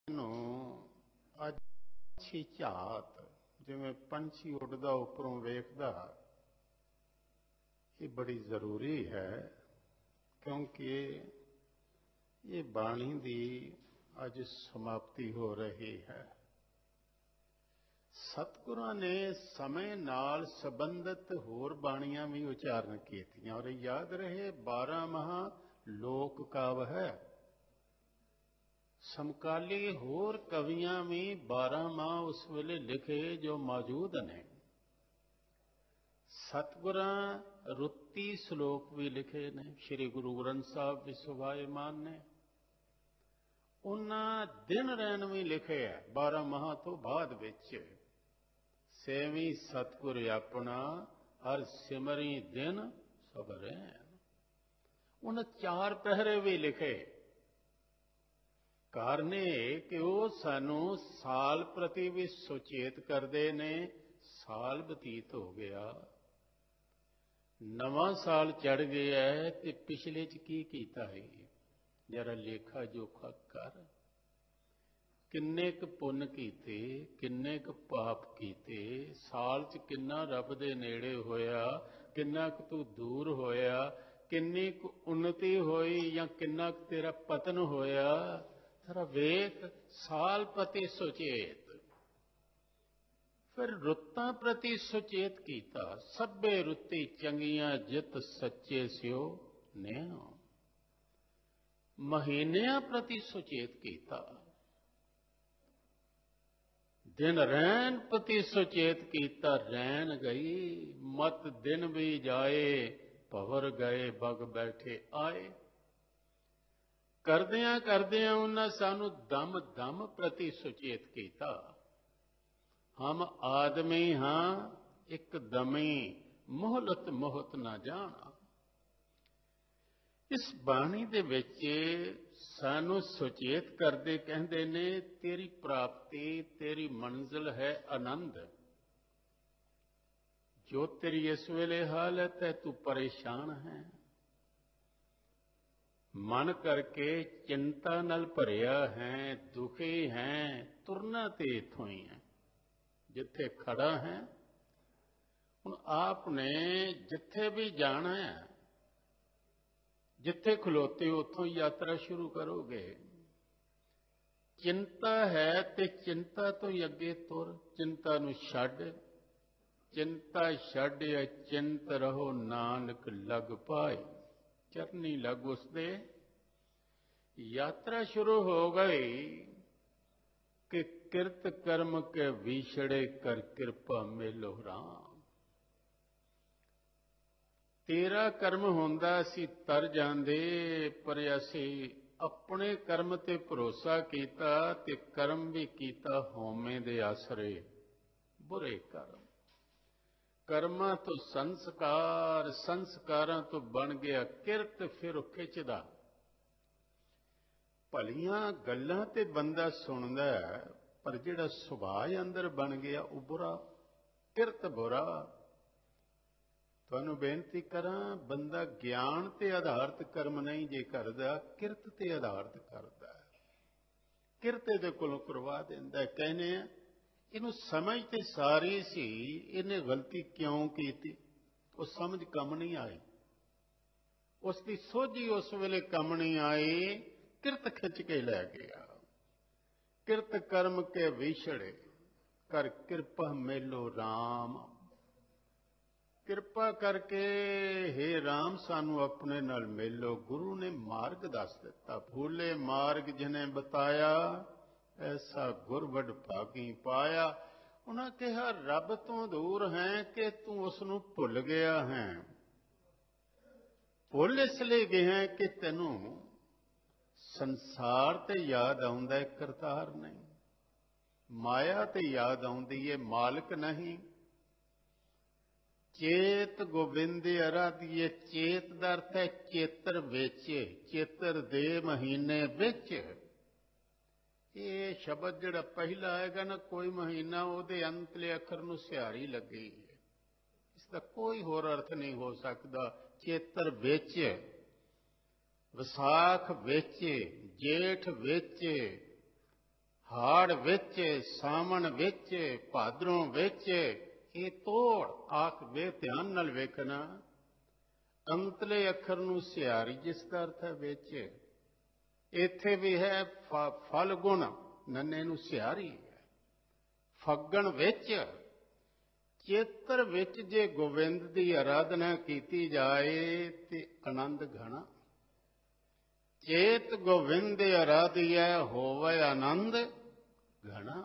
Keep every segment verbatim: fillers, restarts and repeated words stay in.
ਨੂੰ ਅੱਜ ਪੰਛੀ ਝਾਤ ਜਿਵੇਂ ਪੰਛੀ ਉੱਡਦਾ ਉੱਪਰੋਂ ਵੇਖਦਾ, ਇਹ ਬੜੀ ਜ਼ਰੂਰੀ ਹੈ ਕਿਉਂਕਿ ਇਹ ਬਾਣੀ ਦੀ ਅੱਜ ਸਮਾਪਤੀ ਹੋ ਰਹੀ ਹੈ। ਸਤਿਗੁਰਾਂ ਨੇ ਸਮੇਂ ਨਾਲ ਸੰਬੰਧਿਤ ਹੋਰ ਬਾਣੀਆਂ ਵੀ ਉਚਾਰਨ ਕੀਤੀਆਂ ਔਰ ਯਾਦ ਰਹੇ ਬਾਰਾਂ ਮਹਾਂ ਲੋਕ ਕਾਵਿ ਹੈ। ਸਮਕਾਲੀ ਹੋਰ ਕਵੀਆਂ ਵੀ ਬਾਰਾਂ ਮਾਹ ਉਸ ਵੇਲੇ ਲਿਖੇ ਜੋ ਮੌਜੂਦ ਨੇ। ਸਤਿਗੁਰਾਂ ਰੁੱਤੀ ਸ਼ਲੋਕ ਵੀ ਲਿਖੇ ਨੇ, ਸ੍ਰੀ ਗੁਰੂ ਗ੍ਰੰਥ ਸਾਹਿਬ ਵੀ ਸੁਭਾਏਮਾਨ ਨੇ। ਉਹਨਾਂ ਦਿਨ ਰੈਣ ਵੀ ਲਿਖੇ ਹੈ ਬਾਰਾਂ ਮਾਹਾਂ ਤੋਂ ਬਾਅਦ ਵਿੱਚ। ਸੇਵੀਂ ਸਤਿਗੁਰ ਆਪਣਾ ਹਰ ਸਿਮਰੀ ਦਿਨ ਸਭ ਰੈਣ। ਉਹਨਾਂ ਚਾਰ ਪਹਿਰੇ ਵੀ ਲਿਖੇ। ਕਾਰਨ ਇਹ ਕਿ ਉਹ ਸਾਨੂੰ ਸਾਲ ਪ੍ਰਤੀ ਵੀ ਸੁਚੇਤ ਕਰਦੇ ਨੇ। ਸਾਲ ਬਤੀਤ ਹੋ ਗਿਆ, ਨਵਾਂ ਸਾਲ ਚੜ੍ਹ ਗਿਆ ਤੇ ਪਿਛਲੇ 'ਚ ਕੀ ਕੀਤਾ ਹੈ ਜਰਾ ਲੇਖਾ ਜੋਖਾ ਕਰ। ਕਿੰਨੇ ਕੁ ਪੁੰਨ ਕੀਤੇ, ਕਿੰਨੇ ਕੁ ਪਾਪ ਕੀਤੇ, ਸਾਲ 'ਚ ਕਿੰਨਾ ਰੱਬ ਦੇ ਨੇੜੇ ਹੋਇਆ, ਕਿੰਨਾ ਕੁ ਤੂੰ ਦੂਰ ਹੋਇਆ, ਕਿੰਨੀ ਕੁ ਉੱਨਤੀ ਹੋਈ ਜਾਂ ਕਿੰਨਾ ਕੁ ਤੇਰਾ ਪਤਨ ਹੋਇਆ। ਜ਼ਰਾ ਵੇਖ, ਸਾਲ ਪ੍ਰਤੀ ਸੁਚੇਤ। ਫਿਰ ਰੁੱਤਾਂ ਪ੍ਰਤੀ ਸੁਚੇਤ ਕੀਤਾ। ਸਭੇ ਰੁੱਤੀ ਚੰਗੀਆਂ ਜਿਤ ਸੱਚੇ ਸਿਓ ਨੇਹ। ਮਹੀਨਿਆਂ ਪ੍ਰਤੀ ਸੁਚੇਤ ਕੀਤਾ। ਦਿਨ ਰੈਣ ਪ੍ਰਤੀ ਸੁਚੇਤ ਕੀਤਾ। ਰੈਣ ਗਈ ਮਤ ਦਿਨ ਵੀ ਜਾਏ, ਭਵਰ ਗਏ ਬਗ ਬੈਠੇ ਆਏ। ਕਰਦਿਆਂ ਕਰਦਿਆਂ ਉਹਨਾਂ ਸਾਨੂੰ ਦਮ ਦਮ ਪ੍ਰਤੀ ਸੁਚੇਤ ਕੀਤਾ। ਹਮ ਆਦਮੀ ਹਾਂ ਇੱਕ ਦਮੀ, ਮੋਹਲਤ ਮੋਹਤ ਨਾ ਜਾਣਾ। ਇਸ ਬਾਣੀ ਦੇ ਵਿੱਚ ਸਾਨੂੰ ਸੁਚੇਤ ਕਰਦੇ ਕਹਿੰਦੇ ਨੇ ਤੇਰੀ ਪ੍ਰਾਪਤੀ, ਤੇਰੀ ਮੰਜ਼ਿਲ ਹੈ ਆਨੰਦ। ਜੋ ਤੇਰੀ ਇਸ ਵੇਲੇ ਹਾਲਤ ਹੈ, ਤੂੰ ਪਰੇਸ਼ਾਨ ਹੈ, ਮਨ ਕਰਕੇ ਚਿੰਤਾ ਨਾਲ ਭਰਿਆ ਹੈ, ਦੁਖੀ ਹੈ, ਤੁਰਨਾ ਤੇ ਇੱਥੋਂ ਹੀ ਹੈ ਜਿੱਥੇ ਖੜਾ ਹੈ। ਹੁਣ ਆਪ ਨੇ ਜਿੱਥੇ ਵੀ ਜਾਣਾ ਹੈ, ਜਿੱਥੇ ਖਲੋਤੇ ਉੱਥੋਂ ਯਾਤਰਾ ਸ਼ੁਰੂ ਕਰੋਗੇ। ਚਿੰਤਾ ਹੈ ਤੇ ਚਿੰਤਾ ਤੋਂ ਹੀ ਅੱਗੇ ਤੁਰ। ਚਿੰਤਾ ਨੂੰ ਛੱਡ, ਚਿੰਤਾ ਛੱਡ ਚਿੰਤ ਰਹੋ ਨਾਨਕ ਲਗ ਪਾਏ। ਚਰਨੀ ਲਗ ਉਸਦੇ। ਯਾਤਰਾ ਸ਼ੁਰੂ ਹੋ ਗਈ ਕਿ ਕਿਰਤ ਕਰਮ ਕੇ ਵਿਛੜੇ ਕਰ ਕਿਰਪਾ ਮੇਲੋ ਰਾਮ। ਤੇਰਾ ਕਰਮ ਹੁੰਦਾ ਅਸੀਂ ਤਰ ਜਾਂਦੇ, ਪਰ ਅਸੀਂ ਆਪਣੇ ਕਰਮ ਤੇ ਭਰੋਸਾ ਕੀਤਾ ਤੇ ਕਰਮ ਵੀ ਕੀਤਾ ਹਉਮੈ ਦੇ ਆਸਰੇ। ਬੁਰੇ ਕਰਮ, ਕਰਮਾਂ ਤੋਂ ਸੰਸਕਾਰ, ਸੰਸਕਾਰਾਂ ਤੋਂ ਬਣ ਗਿਆ ਕਿਰਤ, ਫਿਰ ਖਿੱਚਦਾ। ਭਲੀਆਂ ਗੱਲਾਂ ਤੇ ਬੰਦਾ ਸੁਣਦਾ, ਪਰ ਜਿਹੜਾ ਸੁਭਾਅ ਅੰਦਰ ਬਣ ਗਿਆ ਉਹ ਬੁਰਾ, ਕਿਰਤ ਬੁਰਾ। ਤੁਹਾਨੂੰ ਬੇਨਤੀ ਕਰਾਂ, ਬੰਦਾ ਗਿਆਨ ਤੇ ਆਧਾਰਿਤ ਕਰਮ ਨਹੀਂ ਜੇ ਕਰਦਾ, ਕਿਰਤ ਤੇ ਆਧਾਰਿਤ ਕਰਦਾ। ਕਿਰਤ ਇਹਦੇ ਕੋਲੋਂ ਕਰਵਾ ਦਿੰਦਾ। ਕਹਿੰਦੇ ਆ ਇਹਨੂੰ ਸਮਝ ਤੇ ਸਾਰੀ ਸੀ, ਇਹਨੇ ਗਲਤੀ ਕਿਉਂ ਕੀਤੀ ਉਹ ਸਮਝ ਕੰਮ ਨਹੀਂ ਆਈ। ਉਸ ਦੀ ਸੋਝੀ ਉਸ ਵੇਲੇ ਕੰਮ ਨਹੀਂ ਆਈ, ਕਿਰਤ ਖਿੱਚ ਕੇ ਲੈ ਗਿਆ। ਕਿਰਤ ਕਰਮ ਕੇ ਵਿਛੜੇ ਕਰ ਕਿਰਪਾ ਮੇਲੋ ਰਾਮ। ਕਿਰਪਾ ਕਰਕੇ ਹੇ ਰਾਮ ਸਾਨੂੰ ਆਪਣੇ ਨਾਲ ਮੇਲੋ। ਗੁਰੂ ਨੇ ਮਾਰਗ ਦੱਸ ਦਿੱਤਾ। ਭੂਲੇ ਮਾਰਗ ਜਿਹਨੇ ਬਤਾਇਆ, ਐਸਾ ਗੁਰਵਡ ਭਾਗੀ ਪਾਇਆ। ਉਹਨਾਂ ਕਿਹਾ ਰੱਬ ਤੋਂ ਦੂਰ ਹੈ ਕਿ ਤੂੰ ਉਸ ਨੂੰ ਭੁੱਲ ਗਿਆ ਹੈ। ਭੁੱਲ ਇਸ ਲਈ ਗਿਆ ਕਿ ਤੈਨੂੰ ਸੰਸਾਰ ਤੇ ਯਾਦ ਆਉਂਦਾ, ਕਰਤਾਰ ਨਹੀਂ। ਮਾਇਆ ਤੇ ਯਾਦ ਆਉਂਦੀ ਹੈ, ਮਾਲਕ ਨਹੀਂ। ਚੇਤ ਗੋਬਿੰਦ ਅਰਾਧੀਏ। ਚੇਤ ਦਾ ਅਰਥ ਹੈ ਚੇਤਰ ਵਿੱਚ, ਚੇਤਰ ਦੇ ਮਹੀਨੇ ਵਿੱਚ। ਇਹ ਸ਼ਬਦ ਜਿਹੜਾ ਪਹਿਲਾ ਆਏਗਾ ਨਾ, ਕੋਈ ਮਹੀਨਾ, ਉਹਦੇ ਅੰਤਲੇ ਅੱਖਰ ਨੂੰ ਸਿਹਾਰੀ ਲੱਗੀ ਹੈ। ਇਸ ਦਾ ਕੋਈ ਹੋਰ ਅਰਥ ਨਹੀਂ ਹੋ ਸਕਦਾ। ਚੇਤਰ ਵਿੱਚ, ਵਿਸਾਖ ਵਿੱਚ, ਜੇਠ ਵਿੱਚ, ਹਾੜ ਵਿੱਚ, ਸਾਵਣ ਵਿੱਚ, ਭਾਦਰੋਂ ਵਿੱਚ, ਇਹ ਤੋੜ ਆਖ ਵੇ ਧਿਆਨ ਨਾਲ ਵੇਖਣਾ। ਅੰਤਲੇ ਅੱਖਰ ਨੂੰ ਸਿਹਾਰੀ ਜਿਸ ਦਾ ਅਰਥ ਹੈ ਵਿੱਚ, ਇੱਥੇ ਵੀ ਹੈ ਫਲ ਗੁਣ, ਨੰਨੇ ਨੂੰ ਸਿਹਾਰੀ ਹੈ। ਫੱਗਣ ਵਿੱਚ, ਚੇਤਰ ਵਿੱਚ ਜੇ ਗੋਬਿੰਦ ਦੀ ਆਰਾਧਨਾ ਕੀਤੀ ਜਾਏ ਤੇ ਆਨੰਦ ਘਣਾ। ਚੇਤ ਗੋਬਿੰਦ ਆਰਾਧਿਐ ਹੋਵੇ ਆਨੰਦ ਘਣਾ।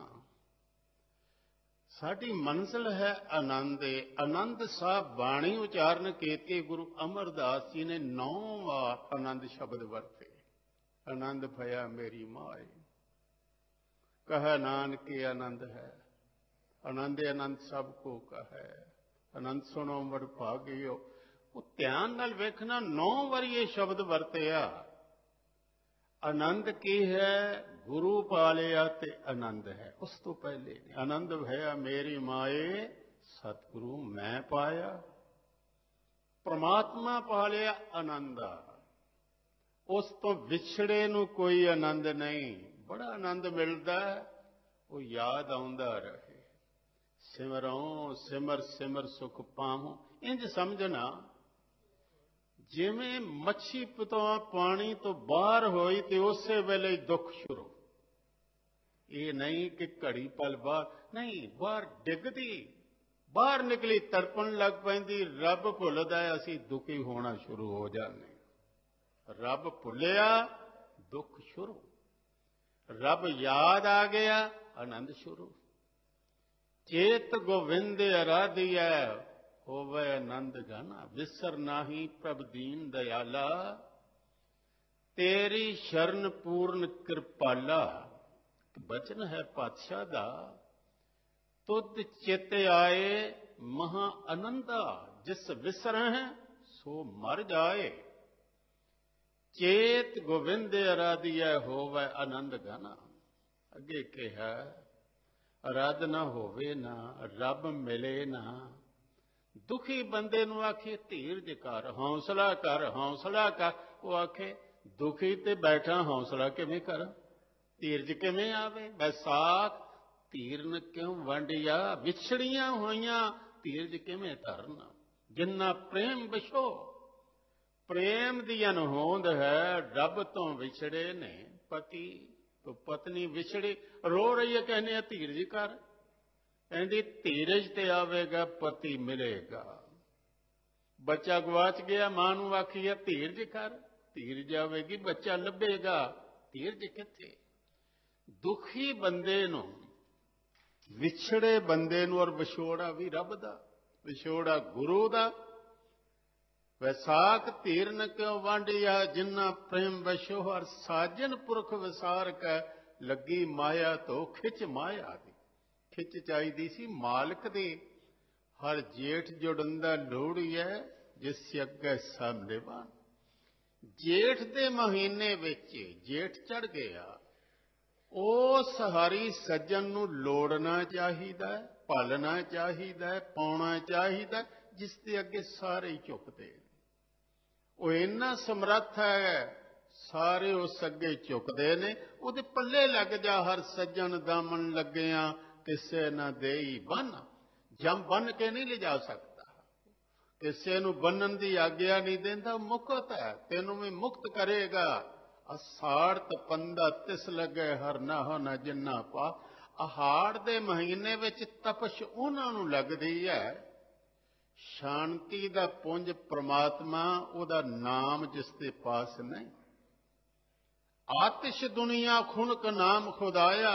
ਸਾਡੀ ਮੰਜ਼ਿਲ ਹੈ ਆਨੰਦ। ਆਨੰਦ ਸਾਹਿਬ ਬਾਣੀ ਉਚਾਰਨ ਕੀਤੀ ਗੁਰੂ ਅਮਰਦਾਸ ਜੀ ਨੇ ਨੌ ਵਾਰ ਆਨੰਦ ਸ਼ਬਦ ਵਰਤੇ। ਆਨੰਦ ਭਇਆ ਮੇਰੀ ਮਾਏ, ਕਹੈ ਨਾਨਕ ਆਨੰਦ ਹੈ। ਆਨੰਦ ਆਨੰਦ ਸਭ ਕੋ ਕਹੈ, ਆਨੰਦ ਸੁਣੋ ਵਡ ਭਾਗਿਓ। ਉਹ ਧਿਆਨ ਨਾਲ ਵੇਖਣਾ, ਨੌ ਵਾਰੀ ਇਹ ਸ਼ਬਦ ਵਰਤਿਆ। ਆਨੰਦ ਕੀ ਹੈ? ਗੁਰੂ ਪਾਲਿਆ ਤੇ ਆਨੰਦ ਹੈ। ਉਸ ਤੋਂ ਪਹਿਲੇ ਆਨੰਦ ਭਇਆ ਮੇਰੀ ਮਾਏ, ਸਤਿਗੁਰੂ ਮੈਂ ਪਾਇਆ। ਪ੍ਰਮਾਤਮਾ ਪਾਲਿਆ ਆਨੰਦ ਆ। ਉਸ ਤੋਂ ਵਿਛੜੇ ਨੂੰ ਕੋਈ ਆਨੰਦ ਨਹੀਂ। ਬੜਾ ਆਨੰਦ ਮਿਲਦਾ, ਉਹ ਯਾਦ ਆਉਂਦਾ ਰਹੇ। ਸਿਮਰੋ ਸਿਮਰ ਸਿਮਰ ਸੁਖ ਪਾਹੂੰ। ਇੰਝ ਸਮਝਣਾ ਜਿਵੇਂ ਮੱਛੀ ਤੋਂ ਪਾਣੀ ਤੋਂ ਬਾਹਰ ਹੋਈ ਤੇ ਉਸੇ ਵੇਲੇ ਦੁੱਖ ਸ਼ੁਰੂ। ਇਹ ਨਹੀਂ ਕਿ ਘੜੀ ਪਲ ਬਾਹਰ, ਨਹੀਂ, ਬਾਹਰ ਡਿੱਗਦੀ, ਬਾਹਰ ਨਿਕਲੀ ਤੜਪਣ ਲੱਗ ਪੈਂਦੀ। ਰੱਬ ਭੁੱਲਦਾ, ਅਸੀਂ ਦੁਖੀ ਹੋਣਾ ਸ਼ੁਰੂ ਹੋ ਜਾਂਦੇ। ਰੱਬ ਭੁੱਲਿਆ, ਦੁੱਖ ਸ਼ੁਰੂ। ਰੱਬ ਯਾਦ ਆ ਗਿਆ, ਆਨੰਦ ਸ਼ੁਰੂ। ਚੇਤ ਗੋਵਿੰਦ ਆਰਾਧਿਐ ਹੋਵੇ ਆਨੰਦ ਘਣਾ। ਵਿਸਰ ਨਾਹੀ ਪ੍ਰਭ ਦੀਨ ਦਇਆਲਾ, ਤੇਰੀ ਸ਼ਰਨ ਪੂਰਨ ਕਿਰਪਾਲਾ। ਬਚਨ ਹੈ ਪਾਤਸ਼ਾਹ ਦਾ, ਤੁਧ ਚਿਤ ਆਏ ਮਹਾ ਆਨੰਦਾ। ਜਿਸ ਵਿਸਰਹਿ ਸੋ ਮਰ ਜਾਏ। ਚੇਤ ਗੋਵਿੰਦ ਆਰਾਧਿਐ ਹੋਵੇ ਆਨੰਦ ਘਣਾ। ਅੱਗੇ ਕਿਹਾ ਆਰਾਧਨਾ ਹੋਵੇ ਨਾ, ਰੱਬ ਮਿਲੇ ਨਾ। ਦੁਖੀ ਬੰਦੇ ਨੂੰ ਆਖੇ ਧੀਰਜ ਕਰ, ਹੌਸਲਾ ਕਰ, ਹੌਸਲਾ ਕਰ। ਉਹ ਆਖੇ ਦੁਖੀ ਤੇ ਬੈਠਾ, ਹੌਸਲਾ ਕਿਵੇਂ ਕਰਾਂ? ਧੀਰਜ ਕਿਵੇਂ ਆਵੇ? ਵੈਸਾਖ ਧੀਰਨ ਕਿਉਂ ਵੰਡਿਆ, ਵਿਛੜੀਆਂ ਹੋਈਆਂ ਧੀਰਜ ਕਿਵੇਂ ਧਰਨਾ। ਜਿੰਨਾ ਪ੍ਰੇਮ ਵਿਛੋ, ਪ੍ਰੇਮ ਦੀ ਅਨਹੋਂਦ ਹੈ। ਰੱਬ ਤੋਂ ਵਿਛੜੇ ਨੇ ਪਤੀ ਤੋਂ ਪਤਨੀ ਵਿਛੜੀ, ਰੋ ਰਹੀ ਹੈ, ਕਹਿੰਦੇ ਆ ਧੀਰਜ ਕਰ। ਕਹਿੰਦੀ ਧੀਰਜ ਤੇ ਆਵੇਗਾ ਪਤੀ ਮਿਲੇਗਾ। ਬੱਚਾ ਗਵਾਚ ਗਿਆ, ਮਾਂ ਨੂੰ ਆਖੀਏ ਧੀਰਜ ਕਰ, ਧੀਰਜ ਆਵੇਗੀ, ਬੱਚਾ ਲੱਭੇਗਾ। ਧੀਰਜ ਕਿੱਥੇ? ਦੁਖੀ ਬੰਦੇ ਨੂੰ, ਵਿਛੜੇ ਬੰਦੇ ਨੂੰ, ਔਰ ਵਿਛੋੜਾ ਵੀ ਰੱਬ ਦਾ, ਵਿਛੋੜਾ ਗੁਰੂ ਦਾ। ਵੈਸਾਖ ਧੀਰਨ ਕਿਉਂ ਵਾਂਢਿਆ, ਜਿੰਨਾ ਪ੍ਰੇਮ ਵਸ਼ੋ। ਹਰ ਸਾਜਨ ਪੁਰਖ ਵਿਸਾਰ ਕੈ, ਲੱਗੀ ਮਾਇਆ ਤੋਂ ਖਿੱਚ ਮਾਇਆ ਦੀ। ਖਿੱਚ ਚਾਹੀਦੀ ਸੀ ਮਾਲਕ ਦੀ। ਹਰ ਜੇਠ ਜੁੜਨ ਦਾ ਲੋੜੀ ਹੈ, ਜਿਸ ਅੱਗੇ ਸਭ ਨਿਭਾਣ। ਜੇਠ ਦੇ ਮਹੀਨੇ ਵਿੱਚ, ਜੇਠ ਚੜ ਗਿਆ, ਉਸ ਹਰੀ ਸੱਜਣ ਨੂੰ ਲੋੜਨਾ ਚਾਹੀਦਾ, ਪਾਲਣਾ ਚਾਹੀਦਾ, ਪਾਉਣਾ ਚਾਹੀਦਾ, ਜਿਸ ਦੇ ਅੱਗੇ ਸਾਰੇ ਝੁਕਦੇ। ਉਹ ਇੰਨਾ ਸਮਰੱਥ ਹੈ, ਸਾਰੇ ਉਸ ਅੱਗੇ ਝੁਕਦੇ ਨੇ। ਉਹਦੇ ਪੱਲੇ ਲੱਗ ਜਾ, ਹਰ ਸੱਜਣ ਦਾਮਨ ਲੱਗਿਆ, ਕਿਸੇ ਨਾ ਦੇਈ ਬੰਨ। ਜਮ ਬੰਨ ਕੇ ਨਹੀਂ ਲਿਜਾ ਸਕਦਾ, ਕਿਸੇ ਨੂੰ ਬੰਨਣ ਦੀ ਆਗਿਆ ਨਹੀਂ ਦਿੰਦਾ। ਮੁਕਤ ਹੈ, ਤੈਨੂੰ ਵੀ ਮੁਕਤ ਕਰੇਗਾ। ਅਸਾੜ ਤਪੰਦਾ ਤਿਸ ਲੱਗੇ, ਹਰ ਨਾ ਹੋ ਨਾ ਜਿੰਨਾ ਪਾ। ਅਹਾੜ ਦੇ ਮਹੀਨੇ ਵਿੱਚ ਤਪਸ਼ ਉਹਨਾਂ ਨੂੰ ਲੱਗਦੀ ਹੈ। ਸ਼ਾਂਤੀ ਦਾ ਪੁੰਜ ਪ੍ਰਮਾਤਮਾ, ਉਹਦਾ ਨਾਮ ਜਿਸ ਦੇ ਪਾਸ ਨਹੀਂ। ਆਤਿਸ਼ ਦੁਨੀਆ ਖੁਣਕ ਨਾਮ ਖੁਦਾਇਆ,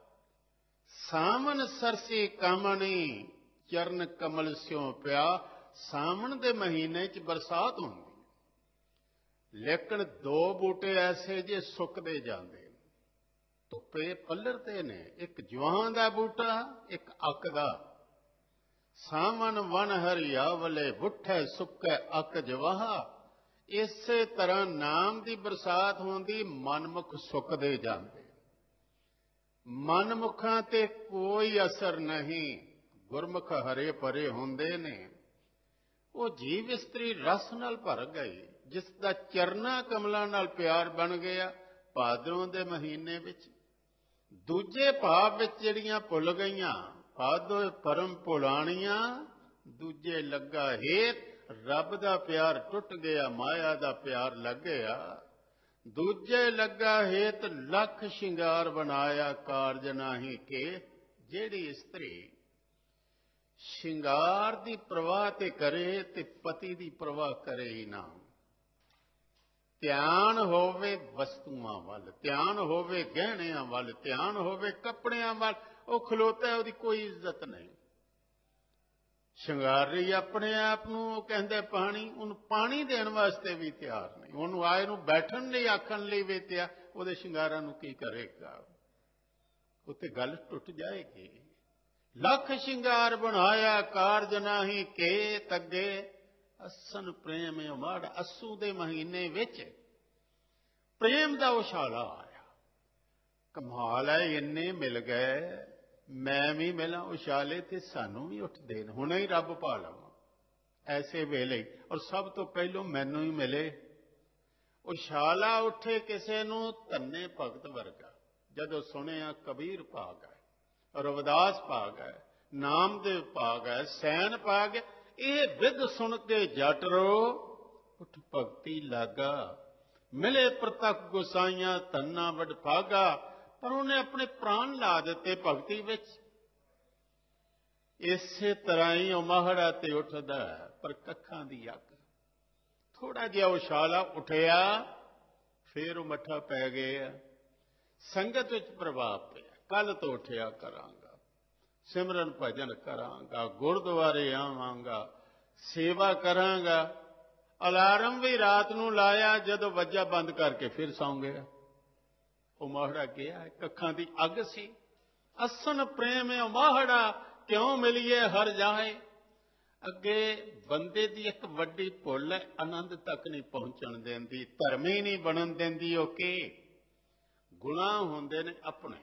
ਸਾਵਨ ਸਰਸੀ ਕਾਮਣੀ, ਚਰਨ ਕਮਲ ਸਿਉ ਪਿਆ। ਸਾਵਣ ਦੇ ਮਹੀਨੇ 'ਚ ਬਰਸਾਤ ਹੁੰਦੀ, ਲੇਕਿਨ ਦੋ ਬੂਟੇ ਐਸੇ ਜੇ ਸੁੱਕਦੇ ਜਾਂਦੇ, ਧੁੱਪੇ ਪੱਲਰਦੇ ਨੇ। ਇੱਕ ਜਵਾਂ ਦਾ ਬੂਟਾ, ਇੱਕ ਅੱਕ ਦਾ। ਸਾਵਣ ਵਨ ਹਰਿਆਵਲੇ, ਬੁੱਠੇ ਸੁੱਕੇ ਅੱਕ ਜਵਾਹਾ। ਇਸੇ ਤਰ੍ਹਾਂ ਨਾਮ ਦੀ ਬਰਸਾਤ ਹੁੰਦੀ, ਮਨਮੁਖ ਸੁੱਕਦੇ ਜਾਂਦੇ। ਮਨਮੁਖਾਂ ਤੇ ਕੋਈ ਅਸਰ ਨਹੀਂ, ਗੁਰਮੁਖ ਹਰੇ ਭਰੇ ਹੁੰਦੇ ਨੇ। ਉਹ ਜੀਵ ਇਸਤਰੀ ਰਸ ਨਾਲ ਭਰ ਗਈ, ਜਿਸ ਦਾ ਚਰਨਾ ਕਮਲਾਂ ਨਾਲ ਪਿਆਰ ਬਣ ਗਿਆ। ਭਾਦਰੋਂ ਦੇ ਮਹੀਨੇ ਵਿੱਚ ਦੂਜੇ ਭਾਵ ਵਿੱਚ ਜਿਹੜੀਆਂ ਭੁੱਲ ਗਈਆਂ, ਭਾਦੋ ਪਰਮ ਭੁਲਾਣੀਆਂ, ਦੂਜੇ ਲੱਗਾ ਹੇਤ, ਰੱਬ ਦਾ ਪਿਆਰ ਟੁੱਟ ਗਿਆ, ਮਾਇਆ ਦਾ ਪਿਆਰ ਲੱਗ ਗਿਆ। ਦੂਜੇ ਲੱਗਾ ਹੇਤ ਲੱਖ ਸ਼ਿੰਗਾਰ ਬਣਾਇਆ, ਕਾਰਜ ਨਾਹੀ ਕੇ। ਜਿਹੜੀ ਇਸਤਰੀ ਸ਼ਿੰਗਾਰ ਦੀ ਪ੍ਰਵਾਹ ਤੇ ਕਰੇ ਤੇ ਪਤੀ ਦੀ ਪ੍ਰਵਾਹ ਕਰੇ ਹੀ ਨਾ, ਧਿਆਨ ਹੋਵੇ ਵਸਤੂਆਂ ਵੱਲ, ਧਿਆਨ ਹੋਵੇ ਗਹਿਣਿਆਂ ਵੱਲ, ਧਿਆਨ ਹੋਵੇ ਕੱਪੜਿਆਂ ਵੱਲ, ਉਹ ਖਲੋਤਾ, ਉਹਦੀ ਕੋਈ ਇੱਜ਼ਤ ਨਹੀਂ। ਸ਼ਿੰਗਾਰ ਰਹੀ ਆਪਣੇ ਆਪ ਨੂੰ, ਉਹ ਕਹਿੰਦੇ ਪਾਣੀ, ਉਹਨੂੰ ਪਾਣੀ ਦੇਣ ਵਾਸਤੇ ਵੀ ਤਿਆਰ ਨਹੀਂ, ਉਹਨੂੰ ਆਏ ਨੂੰ ਬੈਠਣ ਲਈ ਆਖਣ ਲਈ ਵੀ ਤਿਆਰ, ਉਹਦੇ ਸ਼ਿੰਗਾਰਾਂ ਨੂੰ ਕੀ ਕਰੇਗਾ? ਉੱਤੇ ਗੱਲ ਟੁੱਟ ਜਾਏਗੀ। ਲੱਖ ਸ਼ਿੰਗਾਰ ਬਣਾਇਆ, ਕਾਰਜ ਨਾਹੀ ਕੇ ਤੱਗੇ, ਅਸਨ ਪ੍ਰੇਮ ਉਮਾੜ। ਅੱਸੂ ਦੇ ਮਹੀਨੇ ਵਿੱਚ ਪ੍ਰੇਮ ਦਾ ਉਛਾਲਾ ਆਇਆ। ਕਮਾਲ ਹੈ, ਇੰਨੇ ਮਿਲ ਗਏ, ਮੈਂ ਵੀ ਮਿਲਾਂ ਉਛਾਲੇ ਤੇ ਸਾਨੂੰ ਵੀ ਉੱਠ ਦੇਣ, ਹੁਣੇ ਹੀ ਰੱਬ ਪਾ ਲਵਾਂ ਐਸੇ ਵੇਲੇ, ਔਰ ਸਭ ਤੋਂ ਪਹਿਲੋਂ ਮੈਨੂੰ ਹੀ ਮਿਲੇ। ਉਛਾਲਾ ਉੱਠੇ ਕਿਸੇ ਨੂੰ, ਧੰਨੇ ਭਗਤ ਵਰਗਾ। ਜਦੋਂ ਸੁਣਿਆ ਕਬੀਰ ਭਾਗ ਹੈ, ਰਵਿਦਾਸ ਭਾਗ ਹੈ, ਨਾਮਦੇਵ ਭਾਗ ਹੈ, ਸੈਨ ਭਾਗ ਹੈ, ਇਹ ਵਿਦ ਸੁਣ ਕੇ ਜੱਟ ਰੋ ਉੱਠ ਭਗਤੀ ਲਾਗਾ। ਮਿਲੇ ਪ੍ਰਤੱਖ ਗੁਸਾਈਆਂ, ਧੰਨਾ ਵਡ ਭਾਗਾ। ਪਰ ਉਹਨੇ ਆਪਣੇ ਪ੍ਰਾਣ ਲਾ ਦਿੱਤੇ ਭਗਤੀ ਵਿੱਚ। ਇਸੇ ਤਰ੍ਹਾਂ ਹੀ ਉਹ ਮਾਹੜਾ ਤੇ ਉੱਠਦਾ, ਪਰ ਕੱਖਾਂ ਦੀ ਅੱਗ। ਥੋੜਾ ਜਿਹਾ ਉਛਾਲਾ ਉੱਠਿਆ, ਫੇਰ ਉਹ ਮੱਠਾ ਪੈ ਗਿਆ। ਸੰਗਤ ਵਿੱਚ ਪ੍ਰਭਾਵ ਪਿਆ, ਕੱਲ ਤੋਂ ਉੱਠਿਆ ਕਰਾਂਗਾ, ਸਿਮਰਨ ਭਜਨ ਕਰਾਂਗਾ, ਗੁਰਦੁਆਰੇ ਆਵਾਂਗਾ, ਸੇਵਾ ਕਰਾਂਗਾ। ਅਲਾਰਮ ਵੀ ਰਾਤ ਨੂੰ ਲਾਇਆ, ਜਦੋਂ ਵੱਜਾ ਬੰਦ ਕਰਕੇ ਫਿਰ ਸੌਂ ਗਿਆ। ਉਹ ਮਾਹੜਾ ਗਿਆ, ਕੱਖਾਂ ਦੀ ਅੱਗ ਸੀ। ਅਸਨ ਪ੍ਰੇਮ ਹੈ ਮਾਹੜਾ, ਕਿਉਂ ਮਿਲੀਏ ਹਰ ਜਾਏ। ਅੱਗੇ ਬੰਦੇ ਦੀ ਇੱਕ ਵੱਡੀ ਭੁੱਲ ਹੈ, ਆਨੰਦ ਤੱਕ ਨਹੀਂ ਪਹੁੰਚਣ ਦਿੰਦੀ, ਧਰਮੀ ਨਹੀਂ ਬਣਨ ਦਿੰਦੀ। ਉਹ ਕੀ ਗੁਨਾਹ ਹੁੰਦੇ ਨੇ ਆਪਣੇ,